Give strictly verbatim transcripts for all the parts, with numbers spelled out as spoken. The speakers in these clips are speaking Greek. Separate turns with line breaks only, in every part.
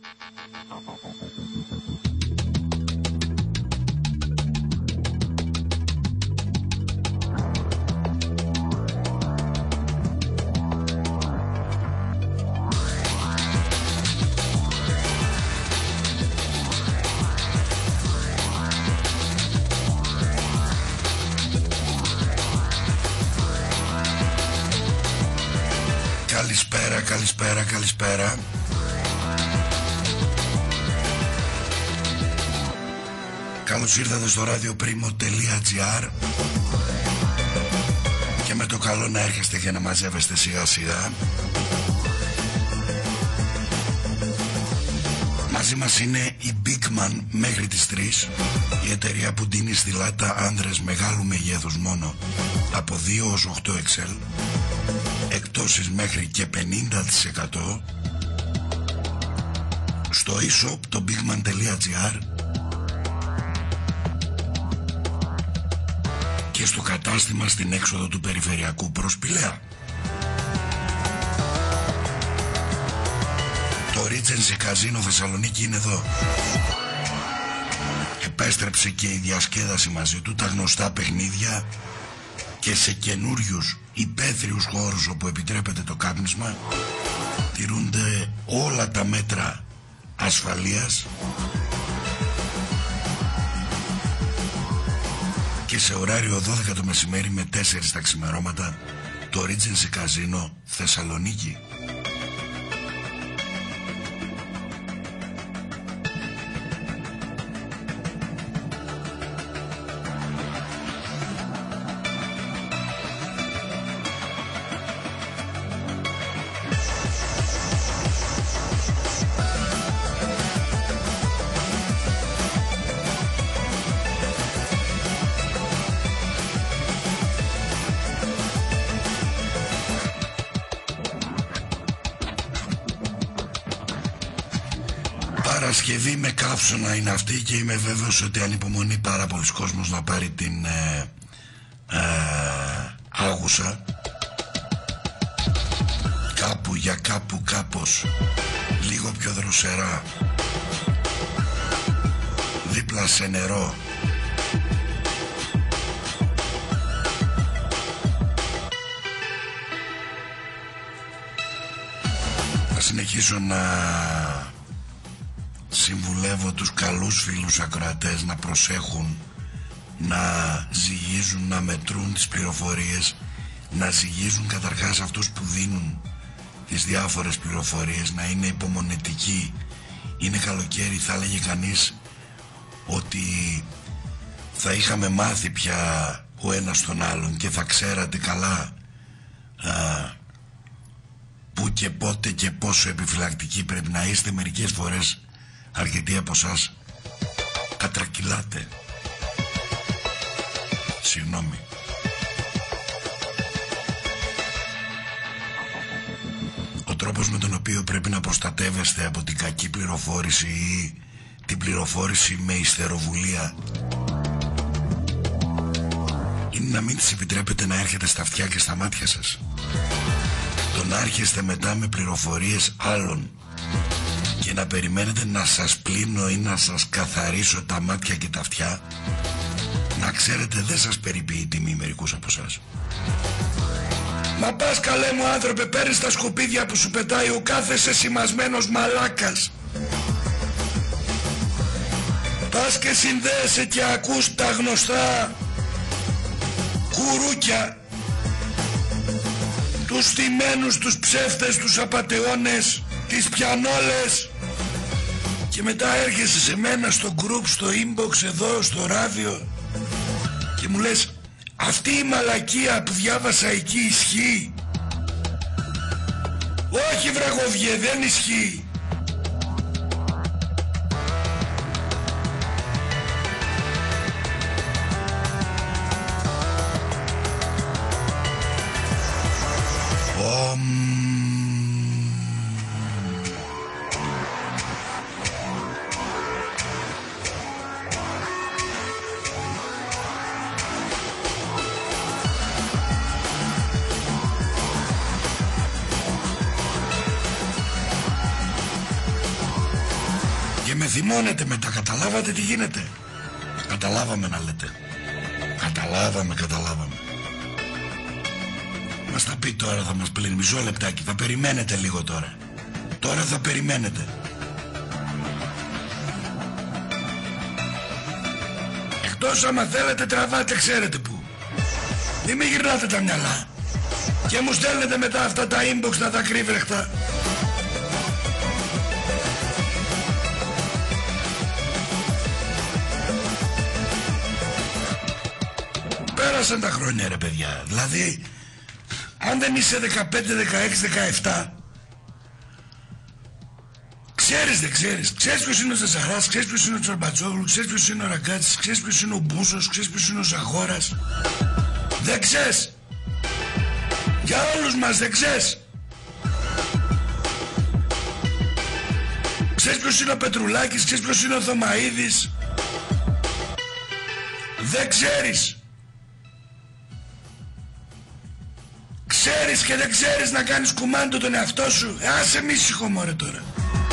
Καλησπέρα, καλησπέρα, καλησπέρα. Καλώς ήρθατε στο radioprimo.gr και με το καλό να έρχεστε και να μαζεύεστε σιγά σιγά. Μαζί μας είναι η Bigman μέχρι τις τρεις, η εταιρεία που δίνει στη λάτα άνδρες μεγάλου μεγέθους μόνο από δύο ως οκτώ εξ ελ, εκτόσεις μέχρι και πενήντα τοις εκατό στο e-shop το bigman.gr και στο κατάστημα στην έξοδο του Περιφερειακού προς Πηλαία. Το Regency Casino Θεσσαλονίκη είναι εδώ. Επέστρεψε και η διασκέδαση μαζί του, τα γνωστά παιχνίδια και σε καινούριους υπαίθριους χώρους όπου επιτρέπεται το κάπνισμα. Τηρούνται όλα τα μέτρα ασφαλείας και σε ωράριο δώδεκα το μεσημέρι με τέσσερις τα ξημερώματα το Regency Casino Θεσσαλονίκη. Παρασκευή με καύσωνα είναι αυτή και είμαι βέβαιος ότι ανυπομονεί πάρα πολλοί κόσμος να πάρει την ε, ε, άγουσα κάπου για κάπου κάπως λίγο πιο δροσερά, δίπλα σε νερό. Θα συνεχίσω να συμβουλεύω τους καλούς φίλους ακροατές να προσέχουν, να ζυγίζουν, να μετρούν τις πληροφορίες, να ζυγίζουν καταρχάς αυτούς που δίνουν τις διάφορες πληροφορίες, να είναι υπομονετικοί. Είναι καλοκαίρι, θα έλεγε κανείς ότι θα είχαμε μάθει πια ο ένας τον άλλον και θα ξέρατε καλά α, που και πότε και πόσο επιφυλακτικοί πρέπει να είστε. Μερικές φορές αρκετοί από εσάς κατρακυλάτε. Συγγνώμη. Ο τρόπος με τον οποίο πρέπει να προστατεύεστε από την κακή πληροφόρηση ή την πληροφόρηση με ιστεροβουλία είναι να μην της επιτρέπετε να έρχεται στα αυτιά και στα μάτια σας. Το να έρχεστε μετά με πληροφορίες άλλων και να περιμένετε να σας πλύνω ή να σας καθαρίσω τα μάτια και τα αυτιά, να ξέρετε δεν σας περιποιεί τιμή μερικούς από εσάς. Μα πας καλέ μου άνθρωπε, παίρνεις τα σκουπίδια που σου πετάει ο κάθε σεσημασμένος μαλάκας. Πας και συνδέεσαι και ακούς τα γνωστά κουρούκια, τους στημένους, τους ψεύτες, τους απατεώνες, τις πιανόλες, και μετά έρχεσαι σε μένα στο group, στο inbox εδώ στο ράδιο και μου λες αυτή η μαλακία που διάβασα εκεί ισχύει? Όχι βραγωδιέ, δεν ισχύει. Και με θυμώνετε μετά, καταλάβατε τι γίνεται? Καταλάβαμε να λέτε. Καταλάβαμε, καταλάβαμε. Μας τα πει τώρα, θα μας πλύνει. Μισό λεπτάκι, θα περιμένετε λίγο τώρα. Τώρα θα περιμένετε. Εκτός άμα θέλετε τραβάτε, ξέρετε που. Μην μη γυρνάτε τα μυαλά. Και μου στέλνετε μετά αυτά τα inbox τα δακρύβρεχτα. Πέρασαν τα χρόνια ρε παιδιά. Δηλαδή αν δεν είσαι δεκαπέντε, δεκαέξι, δεκαεπτά, ξέρεις δεν ξέρεις. Ξέρεις ποιος είναι ο Τσασαράς, ξέρεις ποιος είναι ο Τσορμπατσόγλου, ξέρεις ποιος είναι ο Ραγκάτσης, ξέρεις ποιος είναι ο Μπούσος, ξέρεις ποιος είναι ο Ζαγόρας. Δεν ξέρεις. Για όλους μας δεν ξέρεις. Ξέρεις ποιος είναι ο Πετρουλάκης, ξέρεις ποιος είναι ο Θωμαίδης. Δεν ξέρεις. Ξέρεις και δεν ξέρεις να κάνεις κουμάντο τον εαυτό σου. Ε, άσε μη ήσυχο μωρέ τώρα.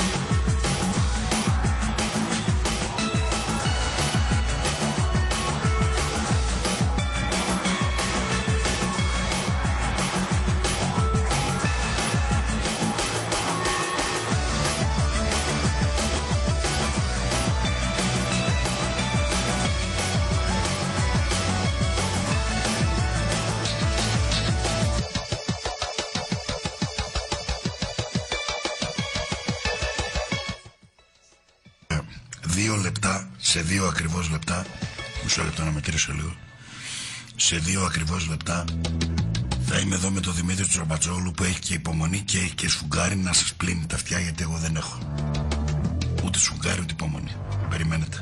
Δύο λεπτά, σε δύο ακριβώς λεπτά, μισό λεπτό να μετρήσω λίγο, σε δύο ακριβώς λεπτά θα είμαι εδώ με τον Δημήτρη Τσορμπατσόγλου που έχει και υπομονή και έχει και σφουγγάρι να σας πλύνει τα αυτιά, γιατί εγώ δεν έχω ούτε σφουγγάρι ούτε υπομονή. Περιμένετε.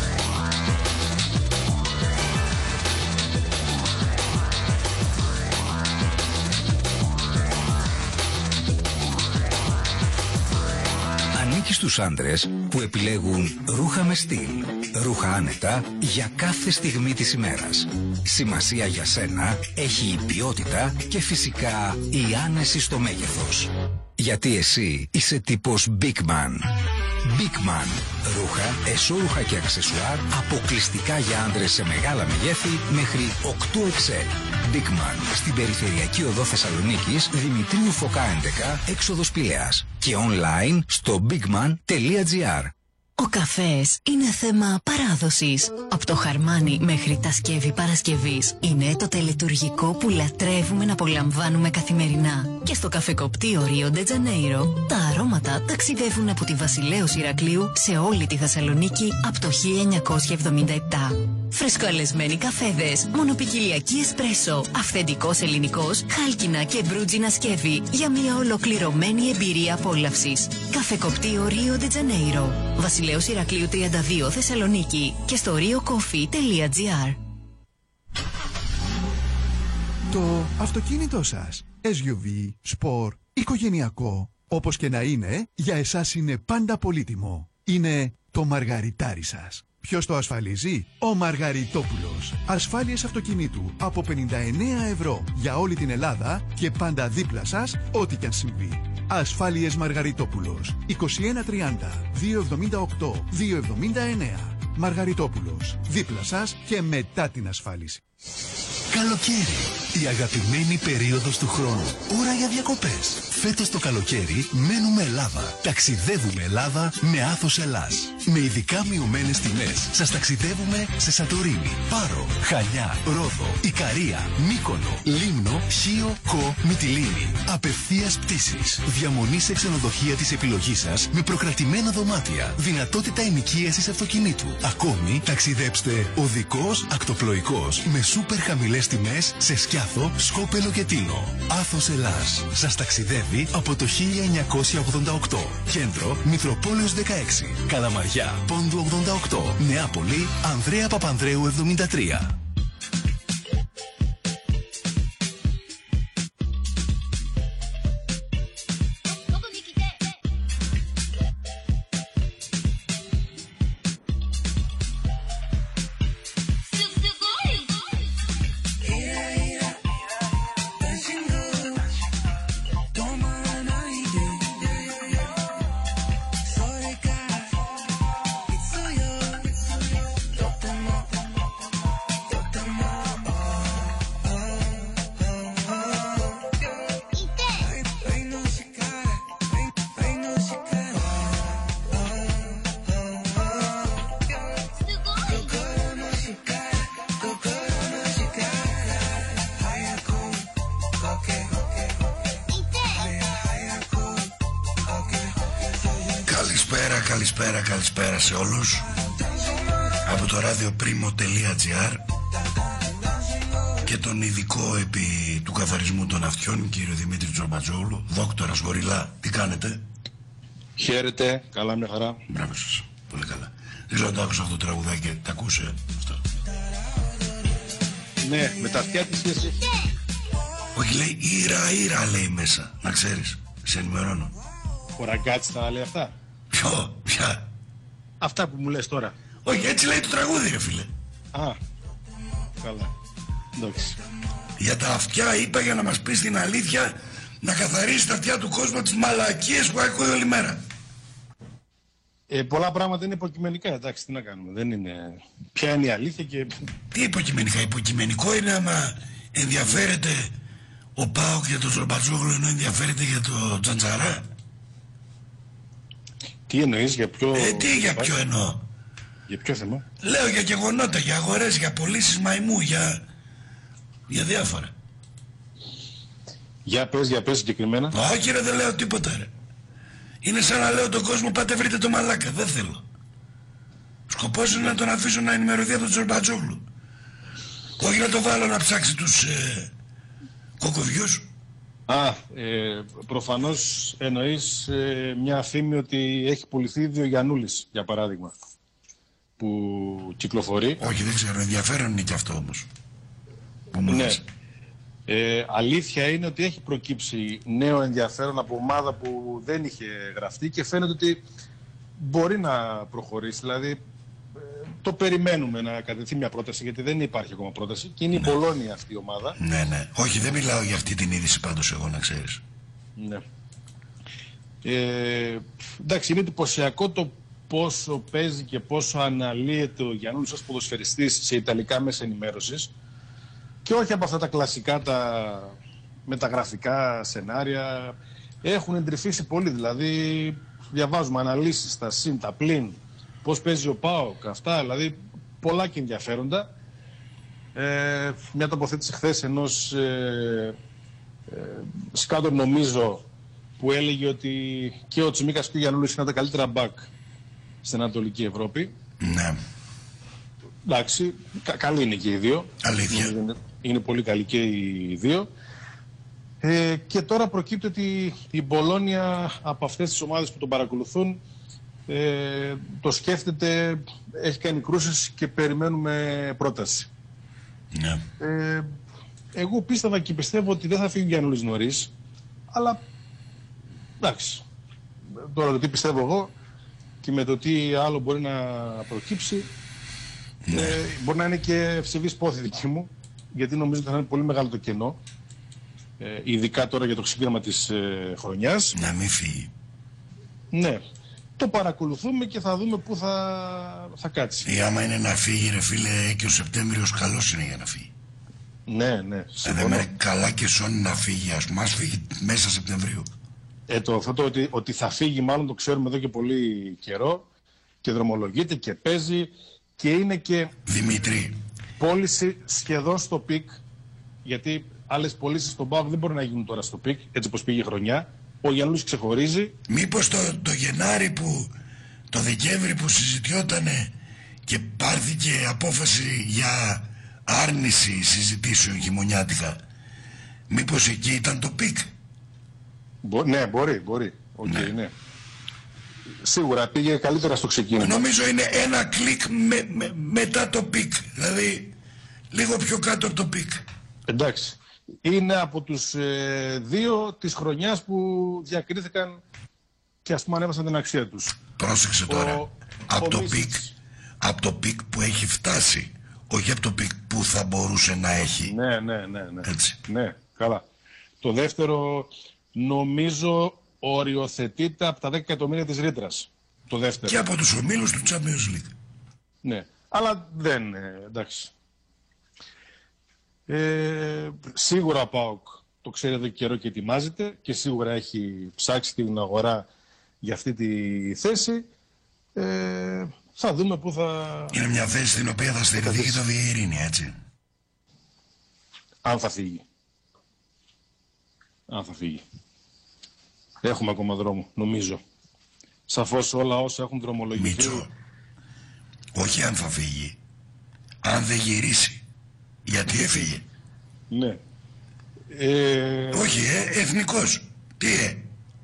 Ανήκει στους άντρες που επιλέγουν ρούχα με στυλ, ρούχα άνετα για κάθε στιγμή της ημέρας. Σημασία για σένα έχει η ποιότητα και φυσικά η άνεση στο μέγεθος. Γιατί εσύ είσαι τύπος Big Man. Big Man. Ρούχα, εσώρουχα και αξεσουάρ αποκλειστικά για άντρες σε μεγάλα μεγέθη μέχρι οκτώ εξ ελ. Big Man. Στην περιφερειακή οδό Θεσσαλονίκης, Δημητρίου Φωκά έντεκα, έξοδος Πηλαίας. Και online στο bigman τελεία gr.
Ο καφές είναι θέμα παράδοσης. Από το χαρμάνι μέχρι τα σκεύη Παρασκευής είναι το τελετουργικό που λατρεύουμε να απολαμβάνουμε καθημερινά. Και στο καφεκοπτείο Ρίο ντε Τζανέιρο τα αρώματα ταξιδεύουν από τη Βασιλέως Ηρακλείου σε όλη τη Θεσσαλονίκη από το χίλια εννιακόσια εβδομήντα επτά. Φρεσκοαλεσμένοι καφέδες, μονοπικιλιακή εσπρέσο, αυθεντικός ελληνικός, χάλκινα και μπρούτζινα σκεύη για μια ολοκληρωμένη εμπειρία απόλαυσης. Καφεκοπτείο Ρίο ντε Τζανέιρο, Βασιλέως Ηρακλείου τριάντα δύο Θεσσαλονίκη και στο rio coffee τελεία gr.
Το αυτοκίνητό σας, ες γιου βι, σπορ, οικογενειακό, όπως και να είναι, για εσάς είναι πάντα πολύτιμο. Είναι το μαργαριτάρι σας. Ποιος το ασφαλίζει? Ο Μαργαριτόπουλος. Ασφάλειες αυτοκινήτου από πενήντα εννέα ευρώ για όλη την Ελλάδα και πάντα δίπλα σας ό,τι και αν συμβεί. Ασφάλειες Μαργαριτόπουλος. είκοσι ένα τριάντα διακόσια εβδομήντα οκτώ διακόσια εβδομήντα εννέα. Μαργαριτόπουλος. Δίπλα σας και μετά την ασφάλιση.
Καλοκαίρι. Η αγαπημένη περίοδος του χρόνου. Ώρα για διακοπές. Φέτος το καλοκαίρι μένουμε Ελλάδα. Ταξιδεύουμε Ελλάδα με Άθος Ελλάς. Με ειδικά μειωμένες τιμές σας ταξιδεύουμε σε Σαντορίνη, Πάρο, Χανιά, Ρόδο, Ικαρία, Μύκονο, Λίμνο, Χίο, Κο, Μυτιλήνη. Απευθείας πτήσεις. Διαμονή σε ξενοδοχεία της επιλογής σας με προκρατημένα δωμάτια. Δυνατότητα ενοικίασης αυτοκινήτου. Ακόμη ταξιδέψτε οδικός, ακτοπλοϊκός με σούπερ χαμηλές τιμές σε Σκιάθο, Σκόπελο και Τίνο. Άθος Ελλάς. Σας ταξιδεύει από το χίλια εννιακόσια ογδόντα οκτώ. Κέντρο Μητροπόλεως δεκαέξι. Καλαμαριά, Πόντου ογδόντα οκτώ. Νεάπολη, Ανδρέα Παπανδρέου εβδομήντα τρία.
καλησπέρα, καλησπέρα σε όλους από το radioprimo τελεία gr και τον ειδικό επί του καθαρισμού των αυτιών, κύριο Δημήτρη Τζορμπατζόγλου. Δόκτορας Γοριλά, τι κάνετε?
Χαίρετε, καλά, μια χαρά.
Μπράβο σας, πολύ καλά. Δεν ξέρω αν το άκουσα αυτό το τραγουδάκι, τα ακούσε αυτό?
Ναι, με τα αυτιά της σχέση.
Όχι, λέει ήρα ήρα λέει μέσα, να ξέρεις, σε ενημερώνω.
Ο Ραγκάτς τα λέει αυτά?
Ποιο, ποια?
Αυτά που μου λες τώρα.
Όχι, έτσι λέει το τραγούδι ρε φίλε.
Α, καλά, εντάξει.
Για τα αυτιά είπα για να μας πεις την αλήθεια, να καθαρίσει τα αυτιά του κόσμου από τις μαλακίες που ακούει όλη μέρα.
Ε, πολλά πράγματα είναι υποκειμενικά, εντάξει, τι να κάνουμε, δεν είναι... Ποια είναι η αλήθεια και...
Τι υποκειμενικά? Υποκειμενικό είναι άμα ενδιαφέρεται ο ΠΑΟΚ για τον Τζορμπατζόγλου ενώ ενδιαφέρεται για το Τζαντζαρά.
Τι εννοείς, για ποιο...
Ε, τι για ποιο εννοώ?
Για ποιο θέμα?
Λέω για γεγονότα, για αγορές, για πωλήσεις μαϊμού, για... για διάφορα.
Για πες, για πες συγκεκριμένα.
Όχι ρε, δεν λέω τίποτα ρε. Είναι σαν να λέω τον κόσμο πάτε βρείτε το μαλάκα, δεν θέλω. Σκοπός είναι να τον αφήσω να ενημερωθεί από τον Τζορμπατζόγλου. Όχι να το βάλω να ψάξει τους ε, κοκοβιούς.
Α, ε, προφανώς εννοείς ε, μια φήμη ότι έχει πουληθεί ήδη ο Γιαννούλης, για παράδειγμα, που κυκλοφορεί.
Όχι, δεν ξέρω, ενδιαφέρον είναι και αυτό όμως. Που μου
Ναι.
λες.
Ε, αλήθεια είναι ότι έχει προκύψει νέο ενδιαφέρον από ομάδα που δεν είχε γραφτεί και φαίνεται ότι μπορεί να προχωρήσει. Δηλαδή, ε, το περιμένουμε να κατευθεί μια πρόταση, γιατί δεν υπάρχει ακόμα πρόταση και είναι
Ναι.
η Μπολόνια αυτή η ομάδα.
Ναι, ναι. Όχι, δεν μιλάω για αυτή την είδηση πάντως εγώ, να ξέρεις.
Ναι. Ε, εντάξει, είναι εντυπωσιακό το πόσο παίζει και πόσο αναλύεται ο Γιαννούλης ως ποδοσφαιριστής σε ιταλικά μέσα ενημέρωσης και όχι από αυτά τα κλασικά τα μεταγραφικά σενάρια. Έχουν εντρυφήσει πολύ, δηλαδή διαβάζουμε αναλύσεις, τα συν, τα πλην, πώς παίζει ο ΠΑΟΚ, αυτά, δηλαδή πολλά και ενδιαφέροντα. Ε, μια τοποθέτηση χθες ενός ε, ε, σκάτων νομίζω που έλεγε ότι και ο Τσιμίκας και ο Γιαννούλης είναι τα καλύτερα μπακ στην Ανατολική Ευρώπη.
Ναι.
Εντάξει, κα, καλή είναι και οι δύο.
Αλήθεια.
Είναι, είναι πολύ καλή και οι δύο. Ε, και τώρα προκύπτει ότι η Μπολόνια από αυτές τις ομάδες που τον παρακολουθούν ε, το σκέφτεται, έχει κάνει κρούσεις και περιμένουμε πρόταση.
Ναι.
Ε, εγώ πίστευα και πιστεύω ότι δεν θα φύγει ο Γιαννούλης νωρίς, αλλά εντάξει, τώρα το τι πιστεύω εγώ και με το τι άλλο μπορεί να προκύψει,
Ναι.
ε, μπορεί να είναι και ευσεβής πόθη δική μου, γιατί νομίζω ότι θα είναι πολύ μεγάλο το κενό, ε, ειδικά τώρα για το ξεκίνημα της ε, χρονιάς.
Να μην φύγει.
Ναι, το παρακολουθούμε και θα δούμε πού θα, θα κάτσει.
Ή άμα είναι να φύγει ρε φίλε, και ο Σεπτέμβριος καλός είναι για να φύγει.
Ναι, ναι,
Ε, δεν
συμφωνώ.
με καλά και σώνει να φύγει, ας πούμε, ας φύγει μέσα Σεπτεμβρίου.
Ε, το, αυτό το ότι, ότι θα φύγει μάλλον το ξέρουμε εδώ και πολύ καιρό και δρομολογείται και παίζει και είναι και
Δημήτρη,
πώληση σχεδόν στο πικ, γιατί άλλες πωλήσεις στον ΠΑΟΚ δεν μπορεί να γίνουν τώρα στο πικ, έτσι όπως πήγε η χρονιά. Ο Γιαννούλης ξεχωρίζει.
μήπως το, το Γενάρη που, το Δεκέμβρη που συζητιότανε και πάρθηκε απόφαση για άρνηση συζητήσεων χειμωνιάτικα, μήπως εκεί ήταν το πικ?
Μπο, ναι, μπορεί, μπορεί. Okay,
Ναι.
ναι. Σίγουρα πήγε καλύτερα στο ξεκίνημα.
Νομίζω είναι ένα κλικ με, με, μετά το πικ, δηλαδή λίγο πιο κάτω από το πικ.
Εντάξει. Είναι από τους ε, δύο της χρονιάς που διακρίθηκαν και ας πούμε ανέβασαν την αξία τους.
Πρόσεξε τώρα,
Ο-
από
ο
το
Μίσης.
πικ, από το πικ που έχει φτάσει, όχι από το πικ που θα μπορούσε να έχει.
Ναι, ναι, ναι, ναι.
Έτσι.
Ναι, καλά. Το δεύτερο νομίζω οριοθετείται από τα δέκα εκατομμύρια της ρήτρας. Το δεύτερο.
Και από τους ομίλους του Champions League.
Ναι. Αλλά δεν, ε, εντάξει. Ε, σίγουρα ο ΠΑΟΚ το ξέρει εδώ και καιρό και ετοιμάζεται και σίγουρα έχει ψάξει την αγορά για αυτή τη θέση. Ε, θα δούμε πού θα...
Είναι μια θέση στην οποία θα στερηθεί και το Βιερίνη, έτσι.
Αν θα φύγει. Αν θα φύγει. Έχουμε ακόμα δρόμο, νομίζω. σαφώς όλα όσα έχουν δρομολογηθεί.
Μίτσο, όχι αν θα φύγει, αν δεν γυρίσει. Γιατί έφυγε.
Ναι. Ε...
Όχι, ε, εθνικός. Τι, ε.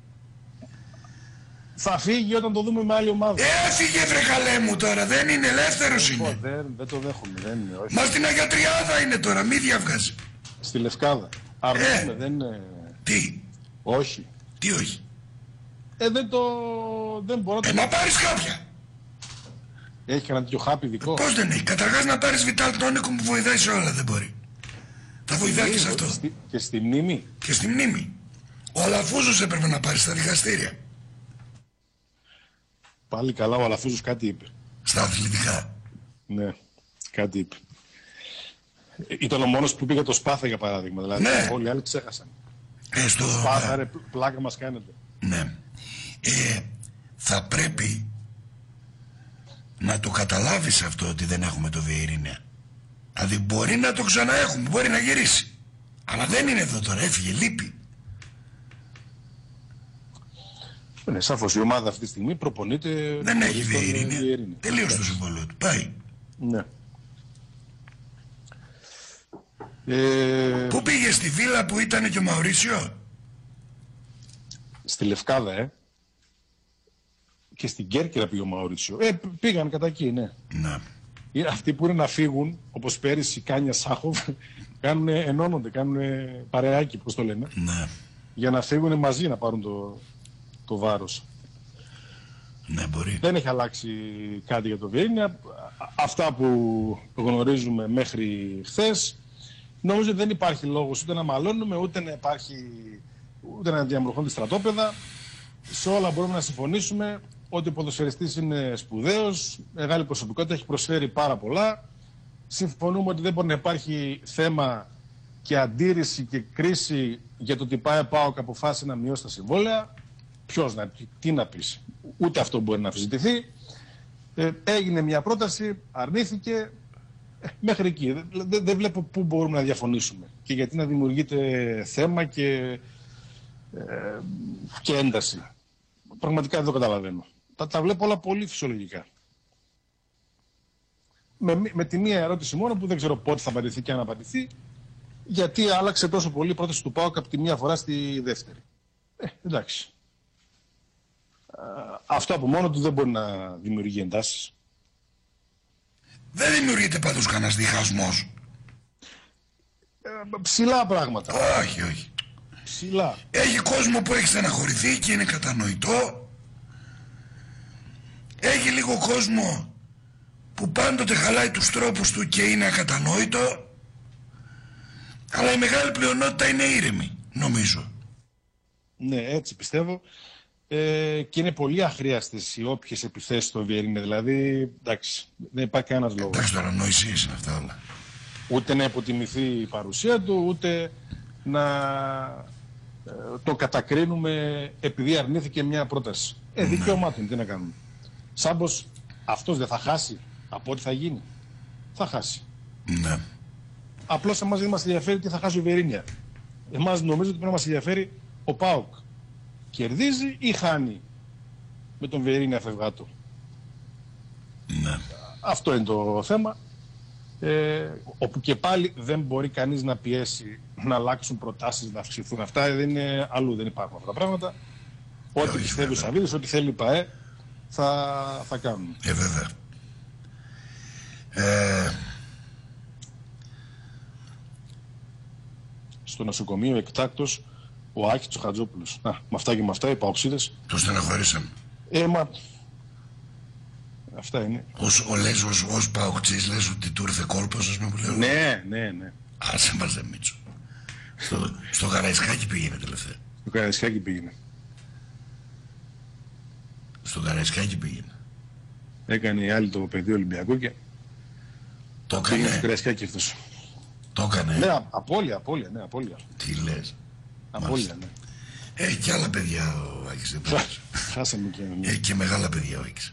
Θα φύγει όταν το δούμε με άλλη ομάδα.
Έφυγε, βρε καλέ μου τώρα, δεν είναι ελεύθερος είναι.
Δεν, δεν το δέχομαι, δεν είναι. Όχι.
Μα στην Αγία Τριάδα είναι τώρα, μη διαβγάζει.
Στη Λευκάδα. Αρνούμε, δεν είναι.
Τι,
Όχι.
τι όχι.
Ε, δεν το... δεν μπορώ
Ε,
να...
να πάρεις κάποια.
Έχει κανένα τέτοιο χάπι δικό.
Πώς δεν έχει. Καταρχάς να πάρεις Βιτάλ Τόνικο που βοηθάει σε όλα, δεν μπορεί. Θα βοηθάει και σε αυτό.
Στη... Και στη μνήμη.
Και στη μνήμη. Ο Αλαφούζος έπρεπε να πάρει στα δικαστήρια.
Πάλι καλά, ο Αλαφούζος κάτι είπε.
Στα αθλητικά.
Ναι, κάτι είπε. Ε, Ήταν ο μόνος που πήγε το Σπάθα για παράδειγμα. Δηλαδή
Ναι.
όλοι οι άλλοι ξέχασαν.
Ε, στο...
Σπάθα, ρε, πλάκα μας κάνετε.
Ναι. Ε, θα πρέπει να το καταλάβεις αυτό ότι δεν έχουμε το Βιερίνια. Δηλαδή μπορεί να το ξαναέχουμε, μπορεί να γυρίσει. Αλλά δεν είναι εδώ τώρα, έφυγε, λείπει.
Ναι, σαφώς η ομάδα αυτή τη στιγμή προπονείται.
Δεν έχει
χωρίς τον, ε,
Βιερίνια.
Βιερίνια.
Τελείως το συμβόλαιο του. Πάει.
Ναι. Ε,
Πού πήγε, στη βίλα που ήταν και ο Μαουρίσιο?
στη Λευκάδα, ε. Και στην Κέρκυρα πήγε ο Μαουρίτσιο. Ε, π- πήγαν κατά εκεί, ναι.
Να.
Ε, Αυτοί που είναι να φύγουν, όπως πέρυσι Κάνια Σάχοβ, κάνουν, ενώνονται, κάνουν παρεάκι, πώς το λένε,
Ναι.
για να φύγουν μαζί να πάρουν το, το βάρος.
Ναι, μπορεί.
Δεν έχει αλλάξει κάτι για το Βιερίνια. Αυτά που γνωρίζουμε μέχρι χθες, νομίζω ότι δεν υπάρχει λόγος ούτε να μαλώνουμε, ούτε να υπάρχει, ούτε να διαμορφώνται στρατόπεδα. Σε όλα μπορούμε να συμφωνήσουμε ότι ο ποδοσφαιριστής είναι σπουδαίος, μεγάλη προσωπικότητα, έχει προσφέρει πάρα πολλά. Συμφωνούμε ότι δεν μπορεί να υπάρχει θέμα και αντίρρηση και κρίση για το ότι πάει ΠΑΟΚ αποφάσισε να μειώσει τα συμβόλαια. Ποιος να, τι να πεις. Ούτε αυτό μπορεί να αμφισβητηθεί. Ε, έγινε μια πρόταση, αρνήθηκε. Ε, μέχρι εκεί. Δεν δε, δε βλέπω πού μπορούμε να διαφωνήσουμε. Και γιατί να δημιουργείται θέμα και, ε, και ένταση. Πραγματικά δεν το καταλαβαίνω. Τα, τα βλέπω όλα πολύ φυσιολογικά. Με, με τη μία ερώτηση μόνο που δεν ξέρω πότε θα απαντηθεί και αν απαντηθεί, γιατί άλλαξε τόσο πολύ η πρόταση του ΠΑΟΚ από τη μία φορά στη δεύτερη. Ε, εντάξει. Αυτό από μόνο του δεν μπορεί να δημιουργεί εντάσεις.
Δεν δημιουργείται πάντως κανένας διχασμός.
Ε, ψηλά πράγματα.
Όχι, όχι.
Ψηλά.
Έχει κόσμο που έχει στεναχωρηθεί και είναι κατανοητό. Έχει λίγο κόσμο που πάντοτε χαλάει τους τρόπους του και είναι ακατανόητο. Αλλά η μεγάλη πλειονότητα είναι ήρεμη, νομίζω.
Ναι, έτσι πιστεύω. Ε, και είναι πολύ αχρίαστες οι όποιες επιθέσεις στο Βιερίνια. Δηλαδή, εντάξει, δεν υπάρχει κανένας λόγος.
Εντάξει τώρα, νοησίες είναι αυτά όλα.
Ούτε να υποτιμηθεί η παρουσία του, ούτε να ε, το κατακρίνουμε επειδή αρνήθηκε μια πρόταση. Ε, δικαίωμά του, τι να κάνουμε. Σάμπος, αυτός δεν θα χάσει από ό,τι θα γίνει. Θα χάσει.
Ναι.
Απλώς εμάς δεν μας ενδιαφέρει τι θα χάσει ο Βιερίνια. Εμάς νομίζω ότι πρέπει να μας ενδιαφέρει ο ΠΑΟΚ. Κερδίζει ή χάνει με τον Βιερίνια φευγάτο.
Ναι.
Αυτό είναι το θέμα. Ε, όπου και πάλι δεν μπορεί κανείς να πιέσει να αλλάξουν προτάσεις, να αυξηθούν. Αυτά δεν είναι αλλού, δεν υπάρχουν αυτά τα πράγματα. Ό,τι
όχι,
πιστεύει ο
βέβαια.
Σαββίδης, ό,τι θέλει η ΠΑΕ, θα, θα κάνουν.
Ε, βέβαια. Ε,
Στο νοσοκομείο εκτάκτος ο Άκης ο Χατζόπουλος. Α, με αυτά και με αυτά οι παοξίδες.
το στεναχωρήσαμε.
Ε, μα... Αυτά είναι.
Ως, ο λες, ως, ως παοκτζής λες ότι του ήρθε κόλπος, ας πούμε, που λέω.
Ναι, ναι, ναι.
Άσε μας δε Μίτσο. Στο, στο Καραϊσκάκι πήγαινε τελευταία.
Το Καραϊσκάκι πήγαινε.
Στο Καραϊσκάκι πήγαινε.
Έκανε η άλλη το παιδί Ολυμπιακό και
Το
πήγαινε στο
έκανε.
Καραϊσκάκι αυτός.
Το έκανε.
Ναι, α- απώλεια, απώλεια, ναι, απώλεια.
Τι λες.
Απώλεια, ναι.
Έχει και άλλα παιδιά ο Άκης, δεν πειράζει.
Χάσαμε και ένα.
Έχει και μεγάλα παιδιά ο Άκης.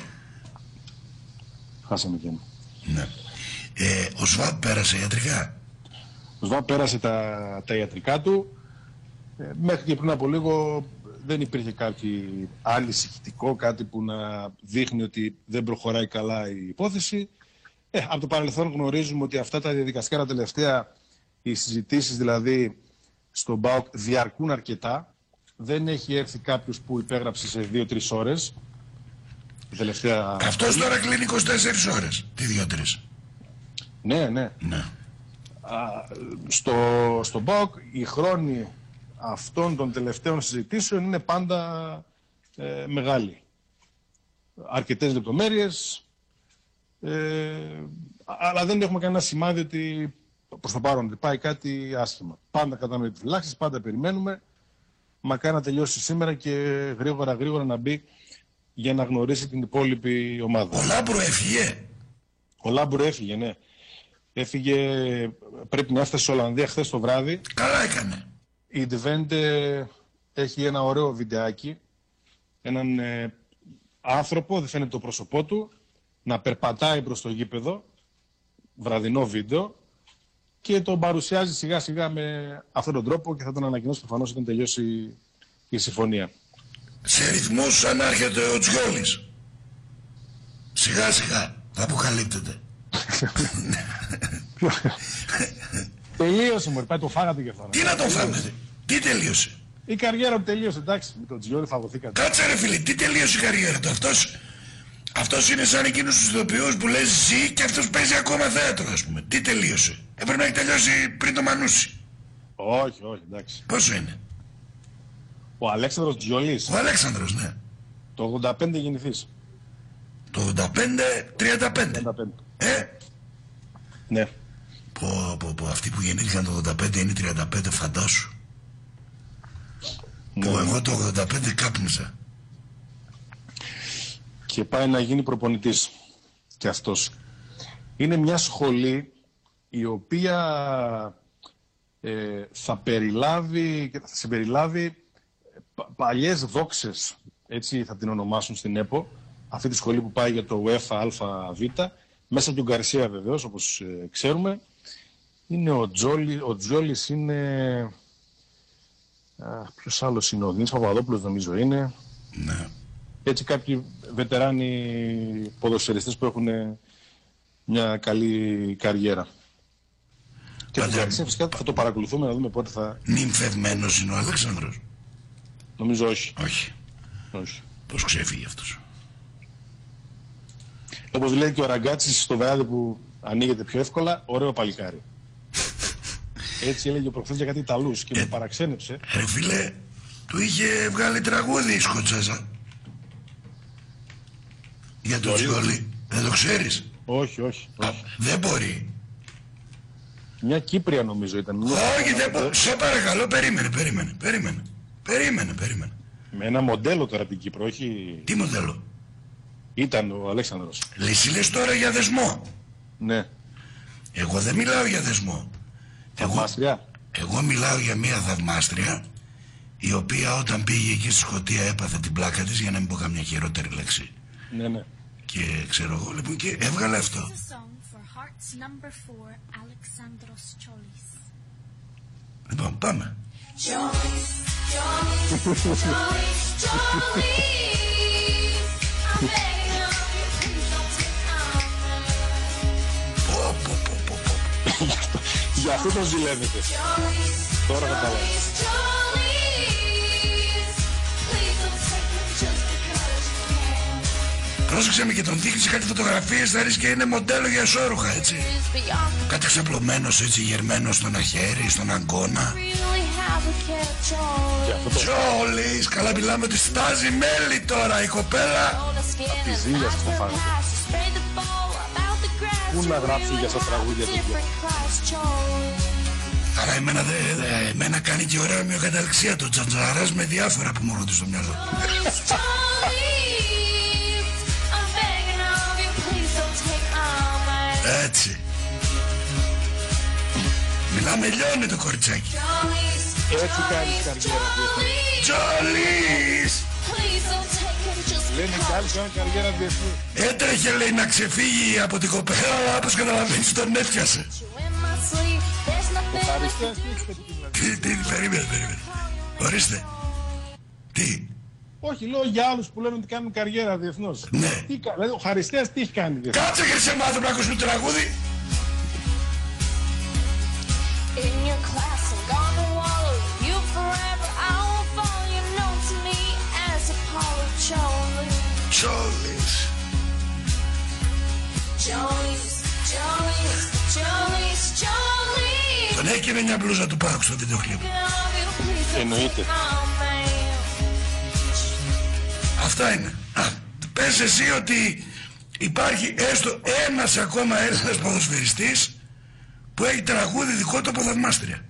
Χάσαμε και ένα.
Ναι. Ε, ο ΣΒΑΠ πέρασε ιατρικά.
Ο ΣΒΑΠ πέρασε τα, τα ιατρικά του. Ε, μέχρι και πριν από λίγο δεν υπήρχε κάτι ανησυχητικό, κάτι που να δείχνει ότι δεν προχωράει καλά η υπόθεση. Ε, από το παρελθόν γνωρίζουμε ότι αυτά τα διαδικαστικά τα τελευταία, οι συζητήσεις δηλαδή στον ΠΑΟΚ διαρκούν αρκετά. Δεν έχει έρθει κάποιος που υπέγραψε σε δύο τρεις ώρες. Τελευταία...
Αυτός τώρα κλείνει είκοσι τέσσερις ώρες, τι δύο τρεις.
Ναι, ναι.
Ναι.
Α, στο, στον ΠΑΟΚ οι χρόνοι αυτών των τελευταίων συζητήσεων είναι πάντα ε, μεγάλοι. Αρκετές λεπτομέρειες, ε, αλλά δεν έχουμε κανένα σημάδι ότι προς το παρόν ότι πάει κάτι άσχημα. Πάντα κρατάμε επιφυλάξεις, πάντα περιμένουμε. Μακάρι να τελειώσει σήμερα και γρήγορα γρήγορα να μπει για να γνωρίσει την υπόλοιπη ομάδα.
Ο Λάμπρο έφυγε.
Ο Λάμπρο έφυγε, ναι. Έφυγε, πρέπει να έφτασε στην Ολλανδία χθες το βράδυ.
Καλά έκανε.
Η Ντεβέντε έχει ένα ωραίο βιντεάκι. Έναν ε, άνθρωπο, δεν φαίνεται το πρόσωπό του, να περπατάει προς το γήπεδο. Βραδινό βίντεο. Και τον παρουσιάζει σιγά σιγά με αυτόν τον τρόπο και θα τον ανακοινώσει προφανώς όταν τελειώσει η συμφωνία.
Σε ρυθμούς σαν να έρχεται ο Τζιόλης. Σιγά σιγά θα αποκαλύπτεται.
Τελείωσε μωρέ, πάει το φάγατε και αυτό.
Τι να το φάμε, τι τελείωσε.
Η καριέρα του τελείωσε, εντάξει, με τον Τζιόλη φαγωθήκατε.
Κάτσε ρε φίλε, τι τελείωσε η καριέρα του. Αυτός, αυτός είναι σαν εκείνους τους ηθοποιούς που λες ζει και αυτός παίζει ακόμα θέατρο, ας πούμε. Τι τελείωσε. Έπρεπε να έχει τελειώσει πριν το Μανούσι.
Όχι, όχι, εντάξει.
Πόσο είναι?
Ο Αλέξανδρος Τζιόλης.
Ο Αλέξανδρος, ναι.
Το ογδόντα πέντε γεννηθής.
Το ογδόντα πέντε τριάντα πέντε. Ε?
Ναι.
Πω, πω, πω, αυτοί που γεννήθηκαν το ογδόντα πέντε είναι τριάντα πέντε, φαντάσου. Ναι. Πω, εγώ το ογδόντα πέντε κάπνισα.
Και πάει να γίνει προπονητής και αυτός. Είναι μια σχολή η οποία ε, θα περιλάβει, θα συμπεριλάβει πα, παλιές δόξες, έτσι θα την ονομάσουν στην ΕΠΟ, αυτή τη σχολή που πάει για το UEFA ΑΒ, μέσα και ο Γκαρσία βεβαίως, όπως ε, ξέρουμε. Είναι ο Τζόλι, ο Τζόλης είναι... Α, ποιος άλλος είναι, ο Δίνης Παπαδόπουλος νομίζω είναι.
Ναι.
Έτσι κάποιοι βετεράνοι ποδοσφαιριστές που έχουν μια καλή καριέρα. Και το Γκαρσία φυσικά θα το παρακολουθούμε να δούμε πότε θα...
Νυμφευμένος είναι ο Αλέξανδρος.
Νομίζω όχι.
Όχι.
όχι.
Πώς ξέφυγε αυτός.
Όπως λέει και ο Ραγκάτσης στο βράδυ που ανοίγεται πιο εύκολα, ωραίο παλικάρι. Έτσι έλεγε προχθές για κάτι Ιταλούς και ε, με παραξένεψε.
Ρε φίλε, του είχε βγάλει τραγούδι η Σκοτσέζα. Για το Τζιόλι. Δεν το ξέρεις?
Όχι, όχι. όχι.
Α, δεν μπορεί.
Μια Κύπρια νομίζω ήταν. Μια
όχι, δεν μπορεί. Σε παρακαλώ, περίμενε, περίμενε, περίμενε. Περίμενε, περίμενε.
Με ένα μοντέλο τώρα από την Κύπρο, όχι...
Τι μοντέλο?
Ήταν ο Αλέξανδρος.
Λες, λες τώρα για δεσμό.
Ναι.
Εγώ δεν μιλάω για δεσμό.
Θαυμάστρια.
Εγώ, εγώ μιλάω για μια θαυμάστρια η οποία όταν πήγε εκεί στη Σκωτία έπαθε την πλάκα της, για να μην πω καμιά χειρότερη λέξη.
Ναι, ναι.
Και ξέρω εγώ λοιπόν και έβγαλε αυτό. Λοιπόν, πάμε. Πω, πω, πω, πω, πω.
Για αυτό το ζηλεύετε. Τώρα καταλάβω.
Πρόσεξε με και τον δείχνεις κάτι φωτογραφίες, θα ρίξει και είναι μοντέλο για εσώρουχα, έτσι. Κάτι ξαπλωμένος, έτσι, γερμένος στον αχέρι, στον αγκώνα. Τζόλης, καλά μιλάμε ότι στάζει μέλι τώρα η κοπέλα.
Απ' τη ζήλια θα φάγατε. Πού να γράψει για στα τραγούδια του.
Άρα εμένα, δε, δε, εμένα κάνει και ωραία μειοκαταληξία το Τζαντζαράς με διάφορα που μου ρωτήσει στο μυαλό. Έτσι. Μιλάμε, λιώνει το κοριτσάκι.
Έτσι κάνεις καριέρα διεθνή.
Τζόλης!
Λένε κι άλλοι κάνουν καριέρα διεθνή.
Έτρεχε, λέει, να ξεφύγει από την κοπέλα, αλλά όπως καταλαβαίνεις τον έφτιασε.
Ευχαριστές, τι έχεις
Τι, τι, περίμενε, περίμενε. Ορίστε. Τι?
Όχι, λέω για άλλους που λένε ότι κάνουν καριέρα διεθνώς.
Ναι.
Τι, δηλαδή, ο Χαριστέας τι έχει κάνει διεθνώς?
Κάτσε χρυσέ μου άνθρωπο να ακούς το τραγούδι.
In your class and on the wall, you forever, I will fall. You know to me as Apollo Jolly.
Τσόλης.
Jollies, Jollies, Jollies, Jollies.
Τον έκαινε μια μπλούζα του Πάουκ στο βίντεο κλιπ.
Εννοείται.
Αυτά είναι. Α, πες εσύ ότι υπάρχει έστω ένας ακόμα Έλληνας ποδοσφαιριστής που έχει τραγούδι δικό του από θαυμάστρια.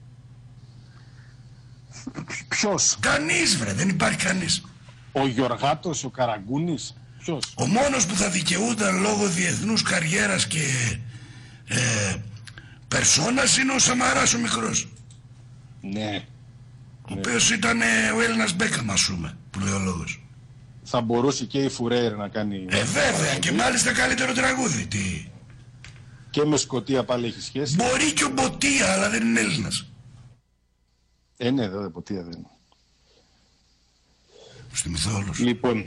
Ποιος?
Κανείς βρε, δεν υπάρχει κανείς.
Ο Γιωργάτος, ο Καραγκούνης? Ποιος?
Ο μόνος που θα δικαιούταν λόγω διεθνούς καριέρας και ε, περσόνας είναι ο Σαμαράς ο μικρός.
Ναι.
Ο οποίος ήταν ε, ο Έλληνας Μπέκαμ, ας πούμε, που λέει ο λόγος.
Θα μπορούσε και η Φουρέιρ να κάνει...
Ε, βέβαια, και μάλιστα καλύτερο τραγούδι. Τι?
Και με Σκωτία πάλι έχει σχέση.
Μπορεί και ο Μποτία, αλλά δεν είναι Έλληνας.
Ε, ναι, βέβαια, Μποτία δεν είναι.
Στη μυθόλος.
Λοιπόν,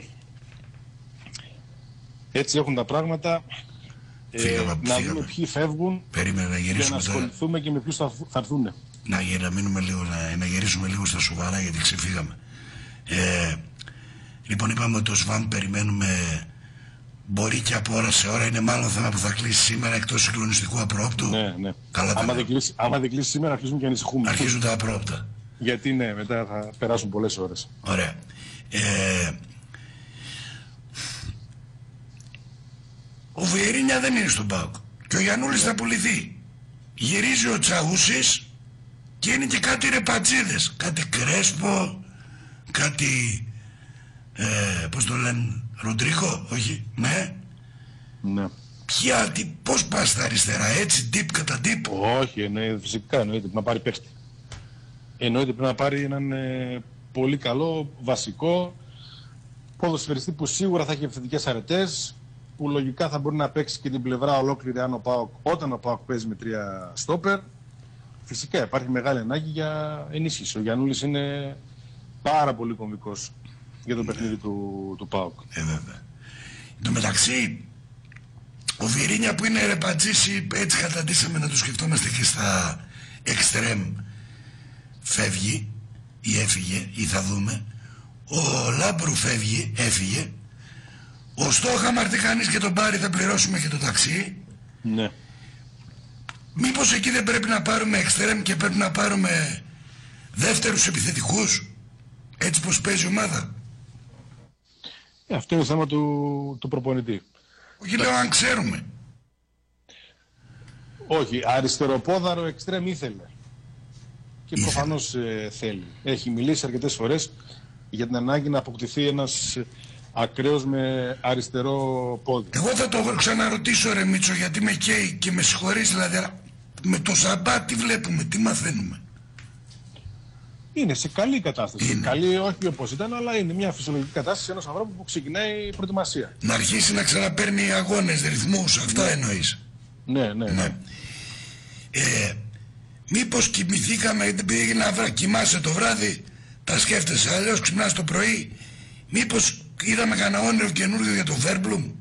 έτσι έχουν τα πράγματα.
Φύγαμε,
ε, να
φύγαμε.
δούμε ποιοι φεύγουν.
Περίμενε να
Και να
γυρίσουμε τώρα.
ασχοληθούμε και με ποιους θα, θα έρθουν.
Να, γε- να μείνουμε λίγο, να, να γυρίσουμε λίγο στα σοβαρά γιατί ξεφύγαμε. Ε, λοιπόν, είπαμε ότι το ΣΒΑΜ περιμένουμε. Μπορεί και από ώρα σε ώρα, είναι μάλλον θέμα που θα κλείσει σήμερα εκτός συγκλονιστικού απρόπτου.
Ναι, ναι.
Καλά τα
άμα,
λέω.
δεν κλείσει, άμα δεν κλείσει σήμερα αρχίζουμε και ανησυχούμε.
Αρχίζουν τα απρόπτα.
Γιατί ναι, μετά θα περάσουν πολλές ώρες.
Ωραία. Ε, ο Βιερίνια δεν είναι στον ΠΑΟΚ. Και ο Γιαννούλης θα πουληθεί. Γυρίζει ο Τσαούσης και είναι και κάτι ρεπατζίδες. Κάτι Κρέσπο, κάτι... Ε, πώς το λένε, Ροντρίγκο, όχι, ναι.
Ναι.
Ποια, τι, πώς πας στα αριστερά, έτσι, τύπ κατά τύπ.
Όχι, ναι, φυσικά εννοείται πρέπει να πάρει παίχτη. Εννοείται πρέπει να πάρει έναν ε, πολύ καλό, βασικό ποδοσφαιριστή που σίγουρα θα έχει ευθυντικές αρετές, που λογικά θα μπορεί να παίξει και την πλευρά ολόκληρη αν ο ΠΑΟΚ, όταν ο ΠΑΟΚ παίζει με τρία στόπερ. Φυσικά υπάρχει μεγάλη ανάγκη για ενίσχυση. Ο Γιαννούλης είναι πάρα πολύ κομβικός για το παιχνίδι του, του ΠΑΟΚ.
Ε, βέβαια. Εν τω μεταξύ, ο Βιερίνια που είναι ρεπατζής, έτσι καταντήσαμε να το σκεφτόμαστε και στα εξτρέμ, φεύγει ή έφυγε ή θα δούμε. Ο Λάμπρου φεύγει, έφυγε. Ο Στόχαμαρ τι κανείς και τον πάρει, θα πληρώσουμε και το ταξί.
Ναι.
Μήπως εκεί δεν πρέπει να πάρουμε εξτρέμ και πρέπει να πάρουμε δεύτερους επιθετικούς, έτσι πως παίζει η ομάδα?
Ε, αυτό είναι θέμα του, του προπονητή.
Όχι, λέω αν ξέρουμε.
Όχι, αριστεροπόδαρο εξτρέμ ήθελε. Και
Ήθελε.
προφανώς ε, θέλει. Έχει μιλήσει αρκετές φορές για την ανάγκη να αποκτηθεί ένας ε, ακραίος με αριστερό πόδι.
Εγώ θα το ξαναρωτήσω ρε Μίτσο, γιατί με καίει και με συγχωρείς, δηλαδή με το Σαμπά τι βλέπουμε, τι μαθαίνουμε?
Είναι σε καλή κατάσταση.
Είναι.
Καλή όχι όπως ήταν, αλλά είναι μια φυσιολογική κατάσταση ενός ανθρώπου που ξεκινάει η προετοιμασία.
Να αρχίσει να ξαναπαίρνει αγώνες, ρυθμούς, αυτά εννοείς?
Ναι, ναι, ναι.
Ναι. Ε, μήπως κοιμηθήκαμε, γιατί πήγε να βρά, κοιμάσαι το βράδυ, τα σκέφτεσαι, αλλιώς ξυπνάς το πρωί. Μήπως είδαμε κανένα όνειρο καινούργιο για το Βέρμπλουμ?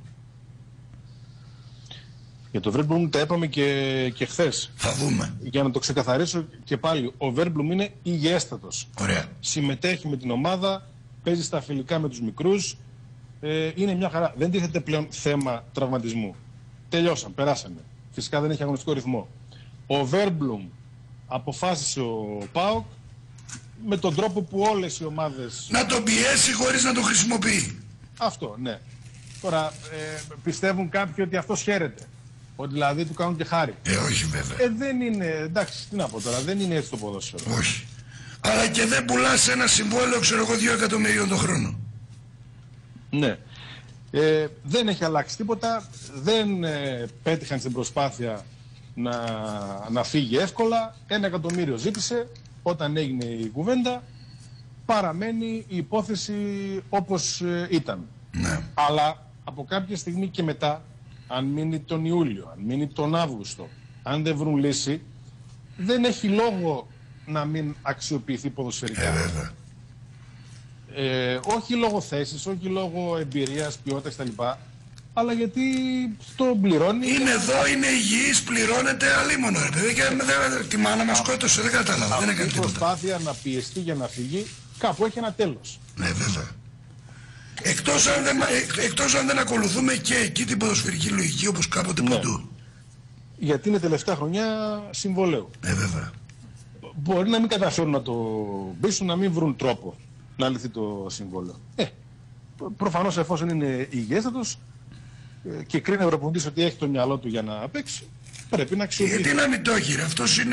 Για το Βέρμπλουμ τα είπαμε και, και χθες.
Θα δούμε.
Για να το ξεκαθαρίσω και πάλι, ο Βέρμπλουμ είναι υγιέστατος.
Ωραία.
Συμμετέχει με την ομάδα, παίζει στα φιλικά με τους μικρούς, ε, είναι μια χαρά. Δεν τίθεται πλέον θέμα τραυματισμού. Τελειώσαν, περάσανε. Φυσικά δεν έχει αγωνιστικό ρυθμό. Ο Βέρμπλουμ αποφάσισε ο ΠΑΟΚ με τον τρόπο που όλες οι ομάδες...
Να τον πιέσει χωρίς να τον χρησιμοποιεί.
Αυτό, ναι. Τώρα ε, πιστεύουν κάποιοι ότι αυτός χαίρεται. Ότι δηλαδή του κάνουν και χάρη.
Ε, όχι βέβαια.
Ε, δεν είναι, εντάξει, τι να πω τώρα, δεν είναι έτσι το ποδόσφαιρο.
Όχι. Αλλά και δεν πουλάς ένα συμβόλαιο, ξέρω εγώ, δύο εκατομμυρίων το χρόνο.
Ναι. Ε, δεν έχει αλλάξει τίποτα, δεν ε, πέτυχαν στην προσπάθεια να, να φύγει εύκολα. Ένα εκατομμύριο ζήτησε, όταν έγινε η κουβέντα, παραμένει η υπόθεση όπως ε, ήταν.
Ναι.
Αλλά από κάποια στιγμή και μετά, αν μείνει τον Ιούλιο, αν μείνει τον Αύγουστο, αν δεν βρουν λύση, δεν έχει λόγο να μην αξιοποιηθεί ποδοσφαιρικά.
Ε, βέβαια.
Ε, όχι λόγω θέσης, όχι λόγω εμπειρίας, ποιότητας κτλ. Αλλά γιατί το πληρώνει.
Είναι εδώ, είναι υγιής, πληρώνεται αλίμονο ρε παιδί και δεν, τη μάνα μας σκότωσε, δεν κατάλαβα, δεν έκανε τίποτα.
Η προσπάθεια να πιεστεί για να φύγει κάπου έχει ένα τέλος.
Ναι βέβαια. Εκτός αν δεν, εκτός αν δεν ακολουθούμε και εκεί την ποδοσφαιρική λογική όπως κάποτε
Ναι.
παντού.
Γιατί είναι τελευταία χρονιά συμβολέου.
Ναι βέβαια.
Μπορεί να μην καταφέρουν να το μπήσουν, να μην βρουν τρόπο να λυθεί το συμβόλαιο. Ε, προφανώς εφόσον είναι υγιέστατος ε, και κρίνει ο Ευρωπονητής ότι έχει το μυαλό του για να παίξει, πρέπει να αξιοποιήσει.
Γιατί να μην το έχει ρε, αυτός είναι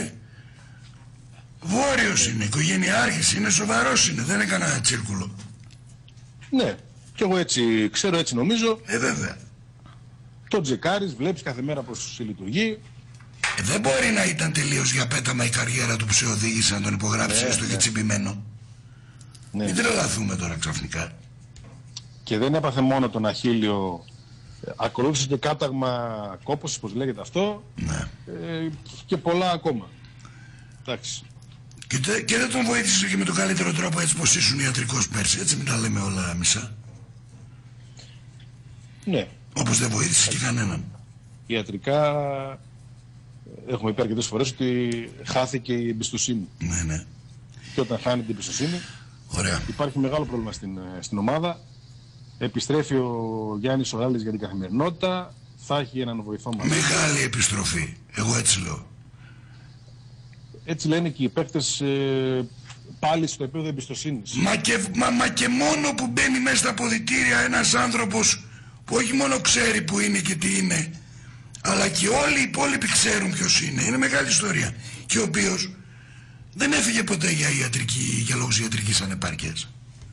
βόρειος, είναι οικογενειάρχης, είναι σοβαρός, είναι, δεν έκανε ένα τσίρκουλο.
Ναι, κι εγώ έτσι ξέρω, έτσι νομίζω.
Ε βέβαια.
Το τζεκάρεις, βλέπεις κάθε μέρα πως λειτουργεί.
Ε, δεν μπορεί να ήταν τελείως για πέταμα η καριέρα του που σε οδήγησε να τον υπογράψει
Ναι,
έστω
ναι.
και τσιμπημένο.
Ναι.
Μην τρελαθούμε τώρα ξαφνικά.
Και δεν έπαθε μόνο τον Αχίλιο, ε, ακολούθησε και κάταγμα κόπωσης, πως λέγεται αυτό,
Ναι.
ε, και πολλά ακόμα. Εντάξει.
Και, τε- και δεν τον βοήθησε και με τον καλύτερο τρόπο έτσι πως ήσουν ιατρικός πέρσι, έτσι μην τα λέμε όλα μισά.
Ναι,
Όπως δεν βοήθησε και κανέναν.
ιατρικά ε, έχουμε πει αρκετές φορές ότι χάθηκε η εμπιστοσύνη.
Ναι, ναι.
Και όταν χάνεται η εμπιστοσύνη
Ωραία.
υπάρχει μεγάλο πρόβλημα στην, ε, στην ομάδα. Επιστρέφει ο Γιάννης ο Γάλλης για την καθημερινότητα, θα έχει έναν βοηθό μας.
Μεγάλη επιστροφή. Εγώ έτσι λέω.
Έτσι λένε και οι παίκτες ε, πάλι στο επίπεδο εμπιστοσύνης.
Μα και, μα, μα και μόνο που μπαίνει μέσα στα αποδυτήρια ένας άνθρωπος που όχι μόνο ξέρει που είναι και τι είναι, αλλά και όλοι οι υπόλοιποι ξέρουν ποιος είναι. Είναι μεγάλη ιστορία. Και ο οποίος δεν έφυγε ποτέ για, ιατρική, για λόγους ιατρικής ανεπάρκειας.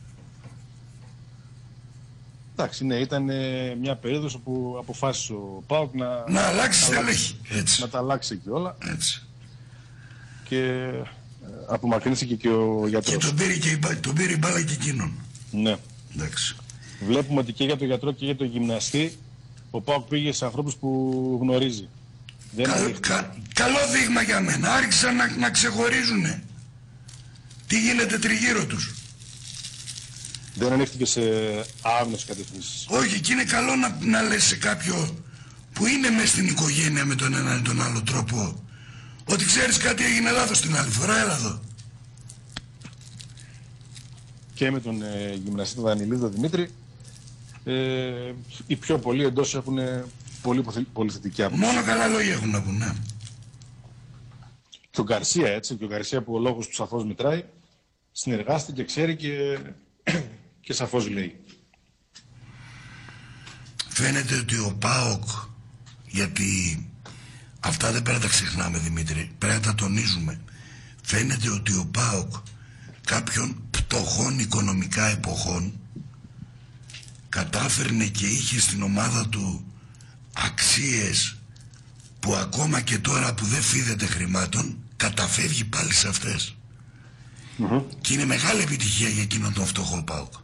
Εντάξει, ναι, ήταν ε, μια περίοδος όπου αποφάσισε ο ΠΑΟΚ να,
Να αλλάξει
να,
στελέχη. Έτσι.
να τα αλλάξει και όλα
Έτσι.
και ε, απομακρύνθηκε και ο
Και
γιατρός.
τον πήρε, και η, μπα- τον πήρε η μπάλα και εκείνον.
Ναι.
Εντάξει.
Βλέπουμε ότι και για τον γιατρό και για τον γυμναστή ο ΠΑΟΚ πήγε σε ανθρώπους που γνωρίζει. Δεν
Κα,
ανοιχτεί.
κα, καλό δείγμα για μένα. Άρχισαν να, να ξεχωρίζουνε τι γίνεται τριγύρω τους.
Δεν ανέχτηκε σε άγνωστες κατευθύνσεις.
Όχι, και είναι καλό να, να λες σε κάποιο που είναι μες στην οικογένεια με τον έναν ή τον άλλο τρόπο ότι ξέρεις κάτι έγινε λάθος την άλλη φορά, έλα εδώ.
Και με τον ε, γυμναστή τον Δανιλίδη, τον Δημήτρη, ε, οι πιο πολλοί εντός έχουν πολύ, πολύ θετική άποψη.
Μόνο καλά λόγια έχουν να πούν, ναι.
Και ο Γκαρσία, έτσι, και ο Γκαρσία που ο λόγος του σαφώς μετράει, συνεργάστηκε, ξέρει και, και σαφώς λέει.
Φαίνεται ότι ο ΠΑΟΚ, γιατί αυτά δεν πρέπει να τα ξεχνάμε Δημήτρη, πρέπει να τα τονίζουμε. Φαίνεται ότι ο ΠΑΟΚ κάποιων πτωχών οικονομικά εποχών κατάφερνε και είχε στην ομάδα του αξίες που ακόμα και τώρα που δεν φίδεται χρημάτων καταφεύγει πάλι σε αυτές.
Mm-hmm.
Και είναι μεγάλη επιτυχία για εκείνον τον φτωχό ΠΑΟΚ.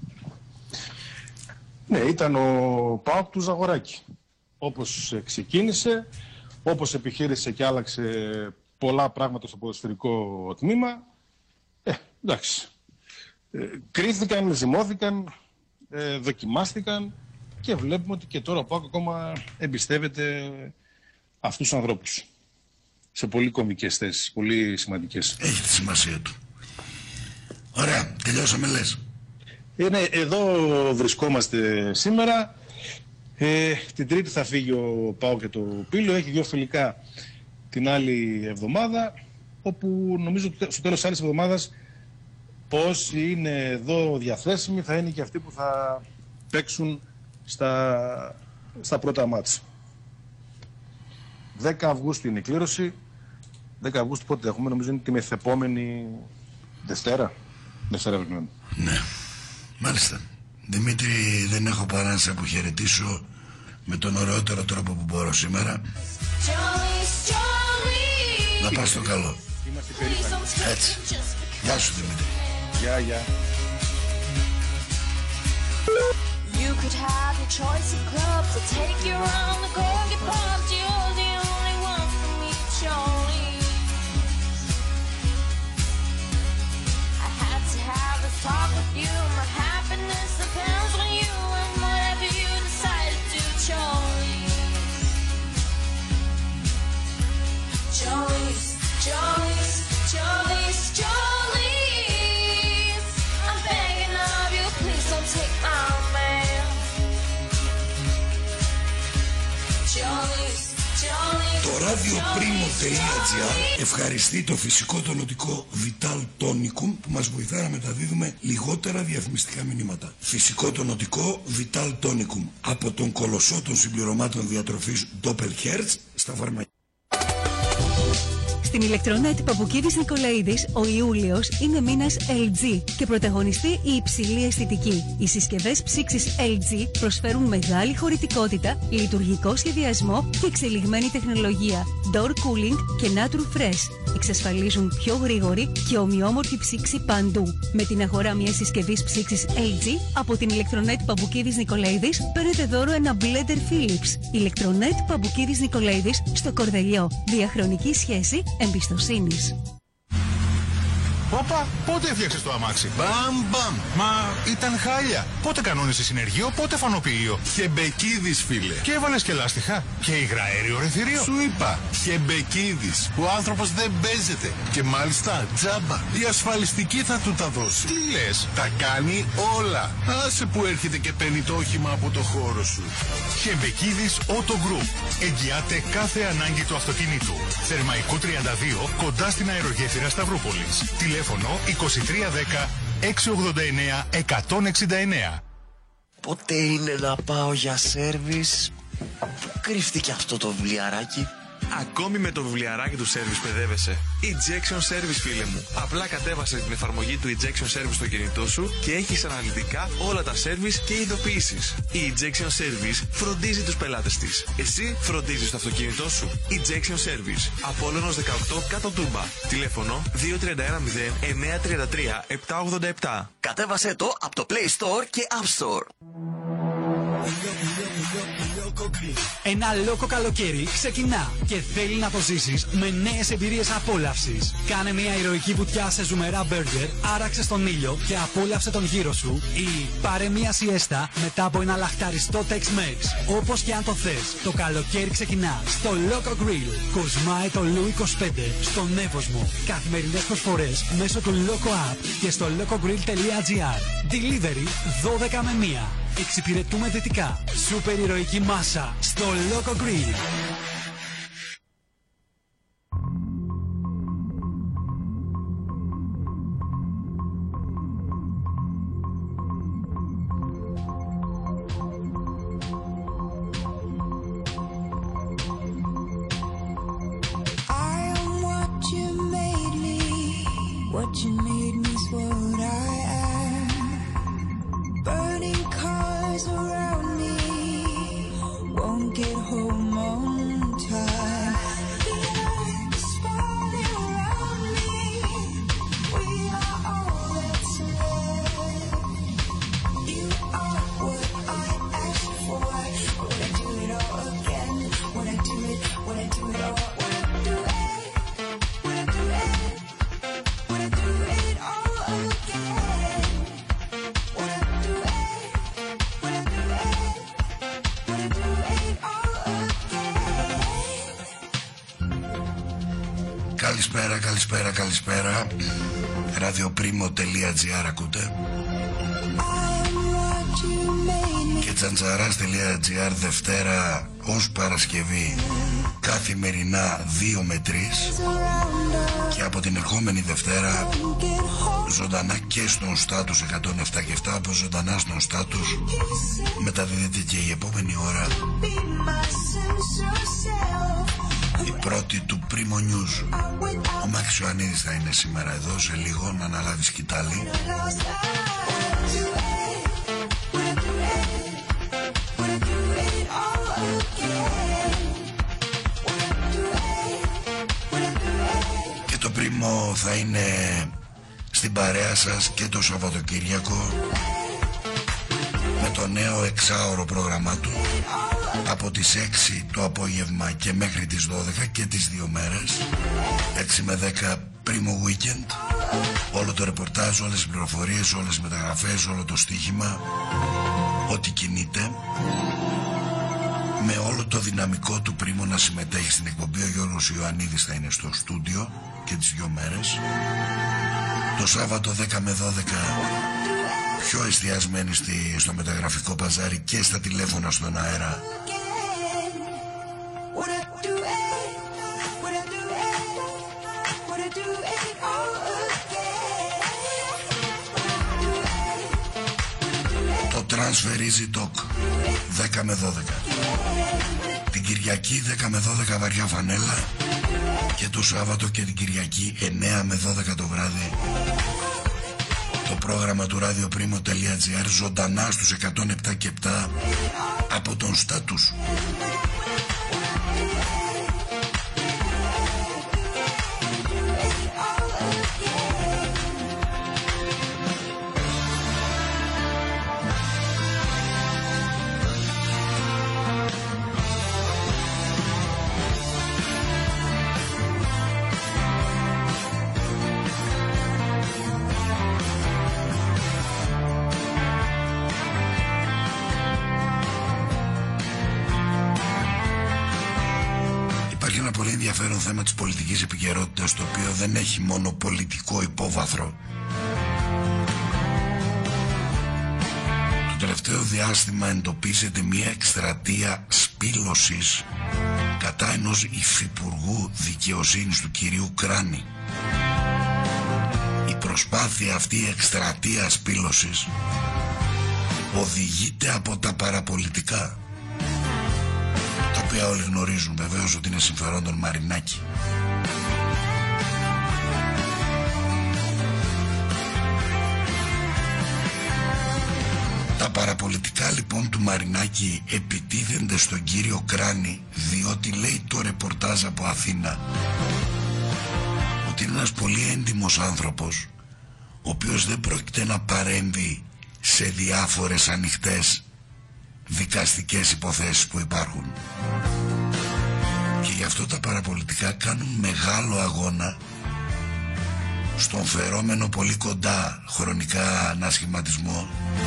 Ναι, ήταν ο ΠΑΟΚ του Ζαγοράκη. Όπως ξεκίνησε, όπως επιχείρησε και άλλαξε πολλά πράγματα στο ποδοσφαιρικό τμήμα. Ε, εντάξει. Ε, κρίθηκαν, ζυμώθηκαν, ε, δοκιμάστηκαν και βλέπουμε ότι και τώρα ο ΠΑΟΚ ακόμα εμπιστεύεται αυτούς τους ανθρώπους. Σε πολύ κομβικές θέσεις, πολύ σημαντικές.
Έχει τη σημασία του. Ωραία, τελειώσαμε λες.
Είναι, εδώ βρισκόμαστε σήμερα. Ε, την Τρίτη θα φύγει ο ΠΑΟΚ και το Πύλιο. Έχει δύο φιλικά την άλλη εβδομάδα, όπου νομίζω ότι στο τέλος της άλλης εβδομάδας όσοι είναι εδώ διαθέσιμοι θα είναι και αυτοί που θα παίξουν στα, στα πρώτα μάτς. δέκα Αυγούστου είναι η κλήρωση. δέκα Αυγούστου πότε έχουμε, νομίζω είναι τη μεθεπόμενη Δευτέρα. Δευτέρα βρήκαμε.
Ναι, μάλιστα. Δημήτρη, δεν έχω παρά να σε αποχαιρετήσω με τον ωραιότερο τρόπο που μπορώ σήμερα.
Jolly, jolly.
Να πας στο καλό.
Είμαστε
Please
περήφανοι.
don't take
Έτσι.
it just
Γεια σου Δημήτρη.
Γεια, γεια.
You could have your choice of clubs to take you around the globe. Get pumped, you're the only one for me, Jolly. I had to have a talk with you.
Radioprimo.gr ευχαριστεί το φυσικό τονωτικό Vital Tonicum που μας βοηθά να μεταδίδουμε λιγότερα διαφημιστικά μηνύματα. Φυσικό τονωτικό Vital Tonicum από τον κολοσσό των συμπληρωμάτων διατροφής Doppelherz στα φαρμακεία.
Στην ηλεκτρονέτ Παπουκίδης Νικολαίδης, ο Ιούλιος είναι μήνας ελ τζι και πρωταγωνιστεί η υψηλή αισθητική. Οι συσκευές ψήξης ελ τζι προσφέρουν μεγάλη χωρητικότητα, λειτουργικό σχεδιασμό και εξελιγμένη τεχνολογία. Door cooling και Nature Fresh εξασφαλίζουν πιο γρήγορη και ομοιόμορφη ψήξη παντού. Με την αγορά μιας συσκευής ψήξης ελ τζι από την ηλεκτρονέτ Παπουκίδης Νικολαίδης παίρνετε δώρο ένα blender Philips. Ηλεκτρονέτ Παπουκίδης Νικολαίδης στο Κορδελιό. Διαχρονική σχέση εμπιστοσύνης.
Όπα, πότε έφτιαξες το αμάξι?
Μπαμ μπαμ.
Μα ήταν χάλια. Πότε κανόνισες συνεργείο, πότε φανοποιείο?
Χεμπεκίδης, φίλε.
Και έβαλες και λάστιχα. Και υγραέριο ρεθυρίο.
Σου είπα, Χεμπεκίδης. Ο άνθρωπος δεν παίζεται. Και μάλιστα τζάμπα. Η ασφαλιστική θα του τα δώσει.
Τι λες?
Τα κάνει όλα. Άσε που έρχεται και παίρνει το όχημα από το χώρο σου.
Χεμπεκίδης Auto Group. Εγγυάται κάθε ανάγκη του αυτοκινήτου. Θερμαϊκό τριάντα δύο, κοντά στην αερογέφυρα Σταυρούπολης. Τηλέφωνο είκοσι τρία δέκα εξακόσια ογδόντα εννέα εκατόν εξήντα εννέα.
Πότε είναι να πάω για σέρβις? Πού κρύφτηκε αυτό το βιβλιαράκι?
Ακόμη με το βιβλιαράκι του Service παιδεύεσαι. Ejection Service, φίλε μου. Απλά κατέβασε την εφαρμογή του Ejection Service στο κινητό σου και έχεις αναλυτικά όλα τα service και ειδοποιήσεις. Η Ejection Service φροντίζει τους πελάτες της. Εσύ φροντίζεις το αυτοκίνητό σου. Ejection Service. Απόλλωνος δεκαοκτώ κάτω Τούμπα. Τηλέφωνο δύο τρία ένα μηδέν εννέα τρία τρία επτά ογδόντα επτά.
Κατέβασε το από το Play Store και App Store.
Ένα λόκο καλοκαίρι ξεκινά και θέλει να το ζήσεις με νέες εμπειρίες απόλαυσης. Κάνε μια ηρωική βουτιά σε ζουμερά μπέργκερ, άραξε στον ήλιο και απόλαυσε τον γύρο σου ή πάρε μια σιέστα μετά από ένα λαχταριστό Tex-Mex. Όπως και αν το θες, το καλοκαίρι ξεκινά στο Loco Grill. Κοσμάει το Λου είκοσι πέντε στον Εύωσμο. Καθημερινές προσφορές μέσω του Loco App και στο locogrill.gr. Delivery δώδεκα με μία. Εξυπηρετούμε δυτικά. Σούπερ ηρωική μάσα στο Loco Grill.
What you made me's what I am. Burning cars around me, won't get home on time. The earth is spinning around me, we are all that's left. You are what I asked for. When I do it all again, when I do it, when I do it all, when I do it, when I do it.
Καλησπέρα, καλησπέρα, καλησπέρα. Radioprimo.gr ακούτε. Και τσαντσαράς.gr Δευτέρα ως Παρασκευή καθημερινά δύο με τρεις. Και από την ερχόμενη Δευτέρα ζωντανά και στον στάτους εκατόν επτά και επτά, όπως ζωντανά στον στάτους μεταδίδεται και η επόμενη ώρα η πρώτη του Primo News. Ο Μάκης Ιωαννίδης θα είναι σήμερα εδώ σε λίγο να αναλάβει σκητάλη. Και το Primo θα είναι στην παρέα σας και το Σαββατοκύριακο με το νέο εξάωρο πρόγραμμά του από τις έξι το απόγευμα και μέχρι τις δώδεκα και τις δύο μέρες, έξι με δέκα Primo Weekend. Όλο το ρεπορτάζ, όλες τις πληροφορίες, όλες τις μεταγραφές, όλο το στοίχημα, ό,τι κινείται, με όλο το δυναμικό του Primo να συμμετέχει στην εκπομπή. Ο Γιώργος Ιωαννίδης θα είναι στο στούντιο και τις δύο μέρες. Το Σάββατο δέκα με δώδεκα πιο εστιασμένοι στη, στο μεταγραφικό παζάρι και στα τηλέφωνα στον αέρα σφαιρίζει τοκ δέκα με δώδεκα. Την Κυριακή δέκα με δώδεκα βαριά φανέλα. Και το Σάββατο και την Κυριακή εννέα με δώδεκα το βράδυ το πρόγραμμα του radioprimo.gr ζωντανά στους εκατόν επτά και επτά από τον Στάτους. Ενδιαφέρον θέμα της πολιτικής επικαιρότητας, το οποίο δεν έχει μόνο πολιτικό υπόβαθρο. Το τελευταίο διάστημα εντοπίζεται μια εκστρατεία σπήλωσης κατά ενός υφυπουργού δικαιοσύνης του κυρίου Κράνη. Η προσπάθεια αυτή, η εκστρατεία σπήλωσης, οδηγείται από τα παραπολιτικά, τα οποία όλοι γνωρίζουν βεβαίως ότι είναι συμφερόντων Μαρινάκη. Τα παραπολιτικά λοιπόν του Μαρινάκη επιτίθενται στον κύριο Κράνη, διότι λέει το ρεπορτάζ από Αθήνα ότι είναι ένας πολύ έντιμος άνθρωπος, ο οποίος δεν πρόκειται να παρέμβει σε διάφορες ανοιχτές δικαστικές υποθέσεις που υπάρχουν. Και γι' αυτό τα παραπολιτικά κάνουν μεγάλο αγώνα στον φερόμενο πολύ κοντά χρονικά ανασχηματισμό,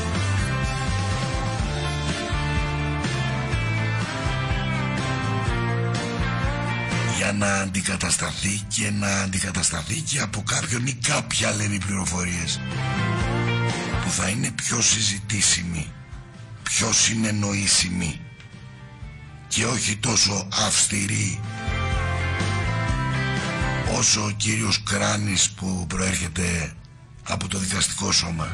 για να αντικατασταθεί και να αντικατασταθεί και από κάποιον ή κάποια, λένε οι πληροφορίες, που θα είναι πιο συζητήσιμη, πιο συνεννοήσιμη και όχι τόσο αυστηρή όσο ο κύριος Κράνης που προέρχεται από το δικαστικό σώμα.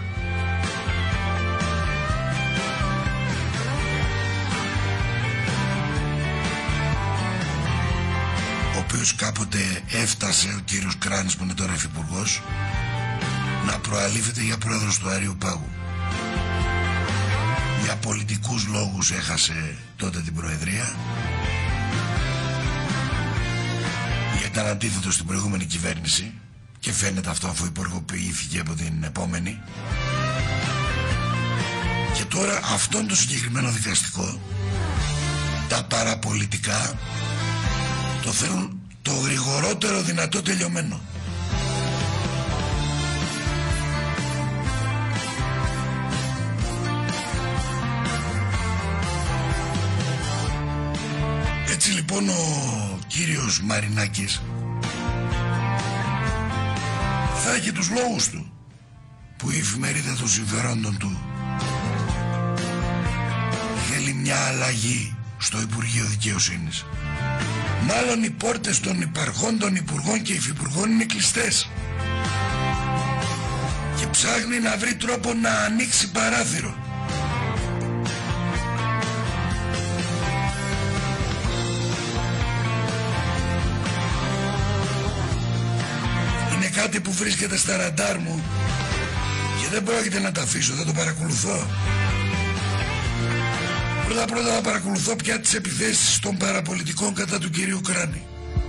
Ο οποίος κάποτε έφτασε, ο κύριος Κράνης που είναι τώρα υφυπουργός, να προαλήφεται για πρόεδρος του Αριού Πάγου. Για πολιτικούς λόγους έχασε τότε την προεδρία, γιατί ήταν αντίθετο στην προηγούμενη κυβέρνηση και φαίνεται αυτό αφού υπουργοποιήθηκε από την επόμενη. Και τώρα αυτόν το συγκεκριμένο δικαστικό τα παραπολιτικά το θέλουν το γρηγορότερο δυνατό τελειωμένο. Έτσι λοιπόν ο κύριος Μαρινάκης θα έχει τους λόγους του που η εφημερίδα των συμφερόντων του θέλει μια αλλαγή στο Υπουργείο Δικαιοσύνης. Μάλλον οι πόρτες των υπαρχόντων υπουργών και υφυπουργών είναι κλειστές και ψάχνει να βρει τρόπο να ανοίξει παράθυρο. Είναι κάτι που βρίσκεται στα ραντάρ μου και δεν πρόκειται να τα αφήσω, θα το παρακολουθώ. Πρώτα πρώτα θα παρακολουθώ πια τις επιθέσεις των παραπολιτικών κατά του κυρίου Κράνη.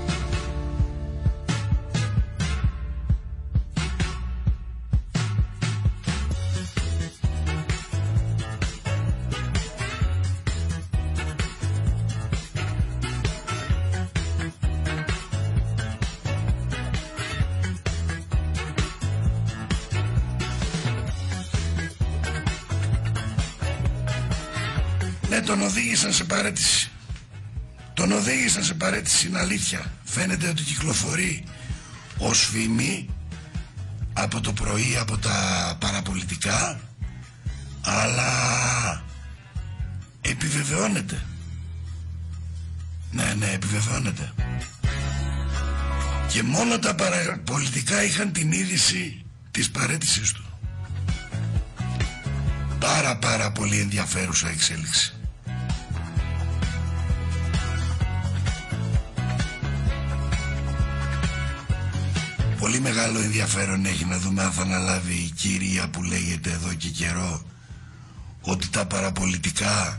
Ναι, τον οδήγησαν σε παρέτηση. Τον οδήγησαν σε παρέτηση, είναι αλήθεια. Φαίνεται ότι κυκλοφορεί ως φήμη από το πρωί από τα παραπολιτικά, αλλά επιβεβαιώνεται. Ναι, ναι, επιβεβαιώνεται. Και μόνο τα παραπολιτικά είχαν την είδηση της παρέτησης του. πάρα πάρα πολύ ενδιαφέρουσα εξέλιξη. Πολύ μεγάλο ενδιαφέρον έχει να δούμε αν θα αναλάβει η κυρία που λέγεται εδώ και καιρό ότι τα παραπολιτικά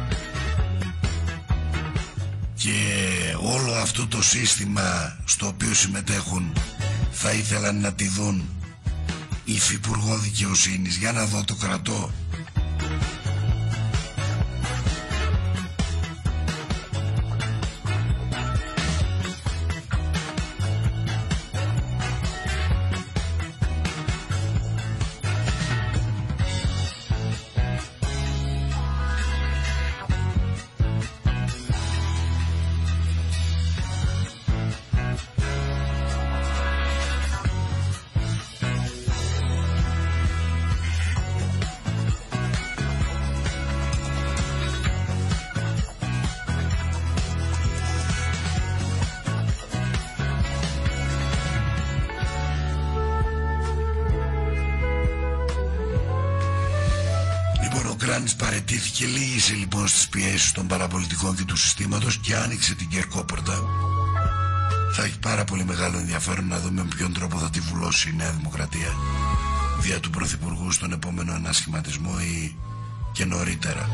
και όλο αυτό το σύστημα στο οποίο συμμετέχουν θα ήθελαν να τη δουν υφυπουργό δικαιοσύνης. Για να δω, το κρατώ. Παραιτήθηκε, λύγησε λοιπόν στις πιέσεις των παραπολιτικών και του συστήματος και άνοιξε την κερκόπορτα. Θα έχει πάρα πολύ μεγάλο ενδιαφέρον να δούμε με ποιον τρόπο θα τη βουλώσει η Νέα Δημοκρατία δια του Πρωθυπουργού στον επόμενο ανασχηματισμό ή και νωρίτερα.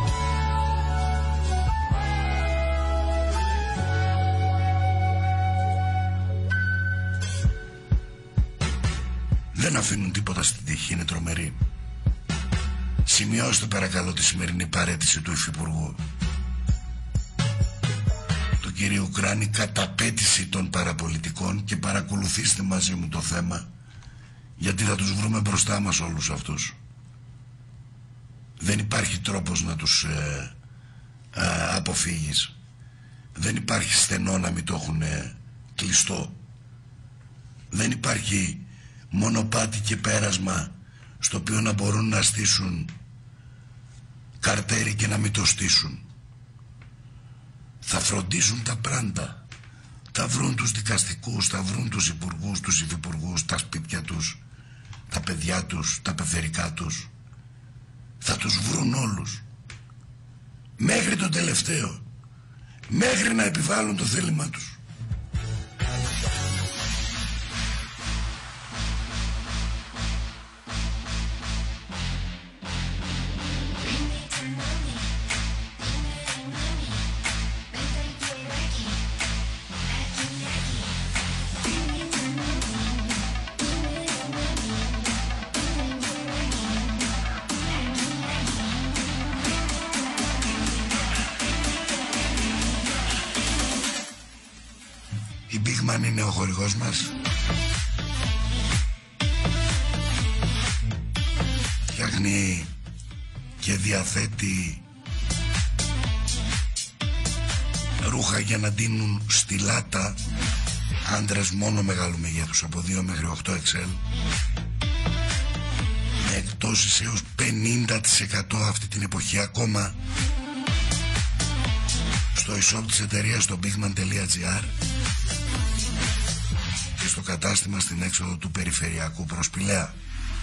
Δεν αφήνουν τίποτα στην τύχη, είναι τρομεροί. Σημειώστε παρακαλώ τη σημερινή παρέτηση του Υφυπουργού, του κυρίου Κράνη, καταπέτηση των παραπολιτικών, και παρακολουθήστε μαζί μου το θέμα, γιατί θα τους βρούμε μπροστά μας όλους αυτούς. Δεν υπάρχει τρόπος να τους ε, ε, αποφύγεις. Δεν υπάρχει στενό να μην το έχουν ε, κλειστό. Δεν υπάρχει μονοπάτι και πέρασμα στο οποίο να μπορούν να στήσουν καρτέρι και να μην το στήσουν. Θα φροντίζουν τα πράντα. Θα βρουν τους δικαστικούς, θα βρουν τους υπουργούς, τους υφυπουργούς, τα σπίτια τους, τα παιδιά τους, τα πεθερικά τους. Θα τους βρουν όλους. Μέχρι τον τελευταίο. Μέχρι να επιβάλλουν το θέλημά τους. Η Big Man είναι ο χορηγός μας. Φτιάχνει και διαθέτει ρούχα για να ντύνουν στη λάτα άντρες μόνο μεγάλου μεγέθους, από δύο μέχρι οκτώ εξ ελ, με εκτόσεις έως πενήντα τοις εκατό αυτή την εποχή ακόμα στο e-shop της εταιρείας στο bigman τελεία gr και στο κατάστημα στην έξοδο του Περιφερειακού προς Πηλαία.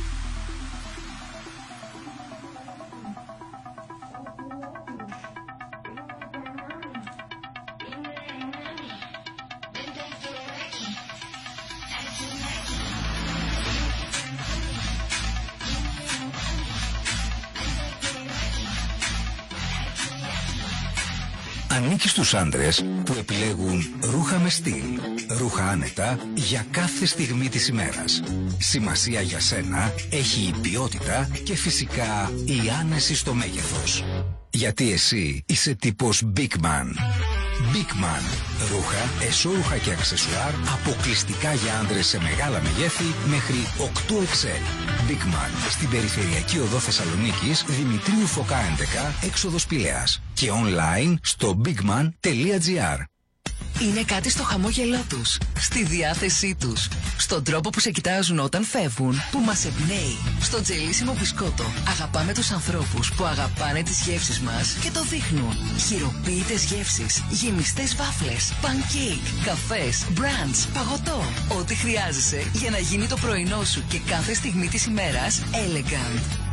Ανήκει στους άντρες που επιλέγουν ρούχα με στυλ, ρούχα άνετα για κάθε στιγμή της ημέρας. Σημασία για σένα έχει η ποιότητα και φυσικά η άνεση στο μέγεθος. Γιατί εσύ είσαι τύπος Big Man. Big Man. Ρούχα, εσώρουχα και αξεσουάρ αποκλειστικά για άντρες σε μεγάλα μεγέθη μέχρι οκτώ εξ ελ. Big Man. Στην Περιφερειακή Οδό Θεσσαλονίκης, Δημητρίου Φωκά έντεκα, έξοδος Πηλαίας. Και online στο bigman τελεία gr.
Είναι κάτι στο χαμόγελό τους, στη διάθεσή τους, στον τρόπο που σε κοιτάζουν όταν φεύγουν, που μας εμπνέει. Στο τζελίσιμο μπισκότο αγαπάμε τους ανθρώπους που αγαπάνε τις γεύσεις μας και το δείχνουν. Χειροποίητες γεύσεις, γεμιστές βάφλες, pancake, καφές, brunch, παγωτό. Ό,τι χρειάζεσαι για να γίνει το πρωινό σου και κάθε στιγμή της ημέρας elegant.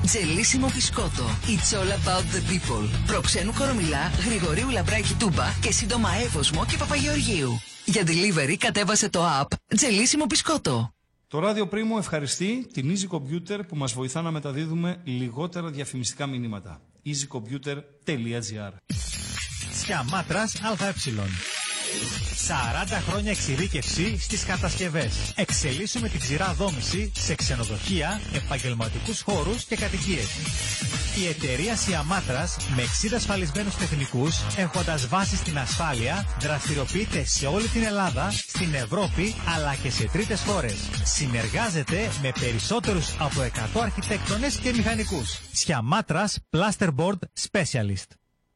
Τζελίσιμο μπισκότο. It's all about the people. Προξένου Κορομιλά, Γρηγορίου Λαμπράκη Τούμπα και σύντομα Εύωσμο και Παπαγεωργίου. Για delivery κατέβασε το app Τζελίσιμο μπισκότο.
Το Ράδιο Πρίμο ευχαριστεί την Easy Computer που μας βοηθά να μεταδίδουμε λιγότερα διαφημιστικά μηνύματα. easy computer τελεία gr.
Σιαμάτρας ΑΕ. σαράντα χρόνια εξειδίκευση στις κατασκευές. Εξελίσσουμε την ξηρά δόμηση σε ξενοδοχεία, επαγγελματικούς χώρους και κατοικίες. Η εταιρεία Σιαμάτρας με εξήντα ασφαλισμένους τεχνικούς, έχοντας βάση στην ασφάλεια, δραστηριοποιείται σε όλη την Ελλάδα, στην Ευρώπη αλλά και σε τρίτες χώρες. Συνεργάζεται με περισσότερους από εκατό αρχιτέκτονες και μηχανικούς. Σιαμάτρας Plasterboard Specialist.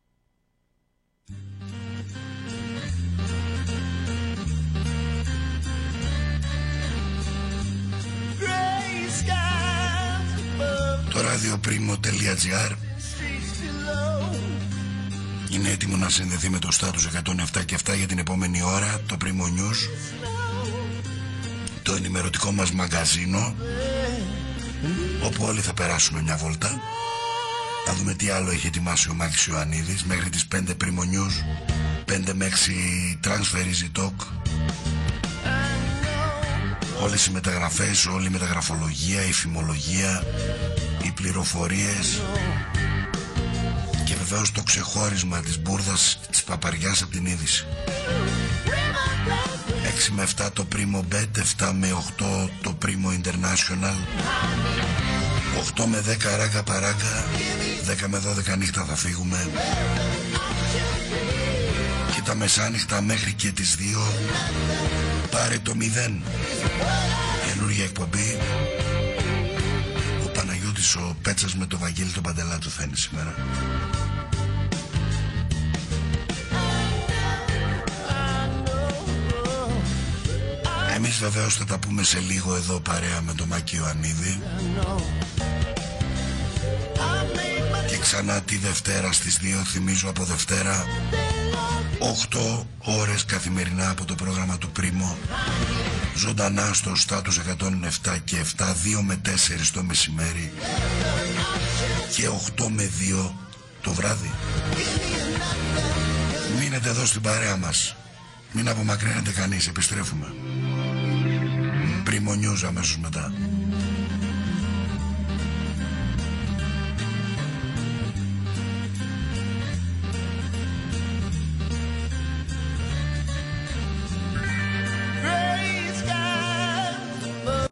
Το radioprimo.gr είναι έτοιμο να συνδεθεί με το Status εκατόν επτά και επτά για την επόμενη ώρα. Το Primo News, το ενημερωτικό μας μαγκαζίνο, όπου όλοι θα περάσουμε μια βόλτα. Θα δούμε τι άλλο έχει ετοιμάσει ο Μάκης Ιωαννίδης. Μέχρι τις πέντε Primo News, πέντε με έξι Transfer Easy Talk. Όλες οι μεταγραφές, όλη η μεταγραφολογία, η φημολογία, οι πληροφορίες και βεβαίως το ξεχώρισμα της μπουρδας της παπαριάς από την είδηση. έξι με επτά το Primo Bet, επτά με οκτώ το Primo International, οκτώ με δέκα ράγκα παράγκα, δέκα με δώδεκα νύχτα θα φύγουμε και τα μεσάνυχτα μέχρι και τις δύο πάρε το μηδέν. Καινούργια εκπομπή. Ο Παναγιώτης ο Πέτσας με το Βαγγέλη τον Παντελάτο θα είναι σήμερα. Εμείς βεβαίως θα τα πούμε σε λίγο εδώ παρέα με τον Μάκη Ιωαννίδη. Και ξανά τη Δευτέρα στις δύο, θυμίζω από Δευτέρα οκτώ ώρες καθημερινά από το πρόγραμμα του Primo, ζωντανά στο Status εκατόν επτά και επτά, δύο με τέσσερα το μεσημέρι και οκτώ με δύο το βράδυ. Μείνετε εδώ στην παρέα μας, μην απομακρύνετε κανείς, επιστρέφουμε. Primo News αμέσως μετά.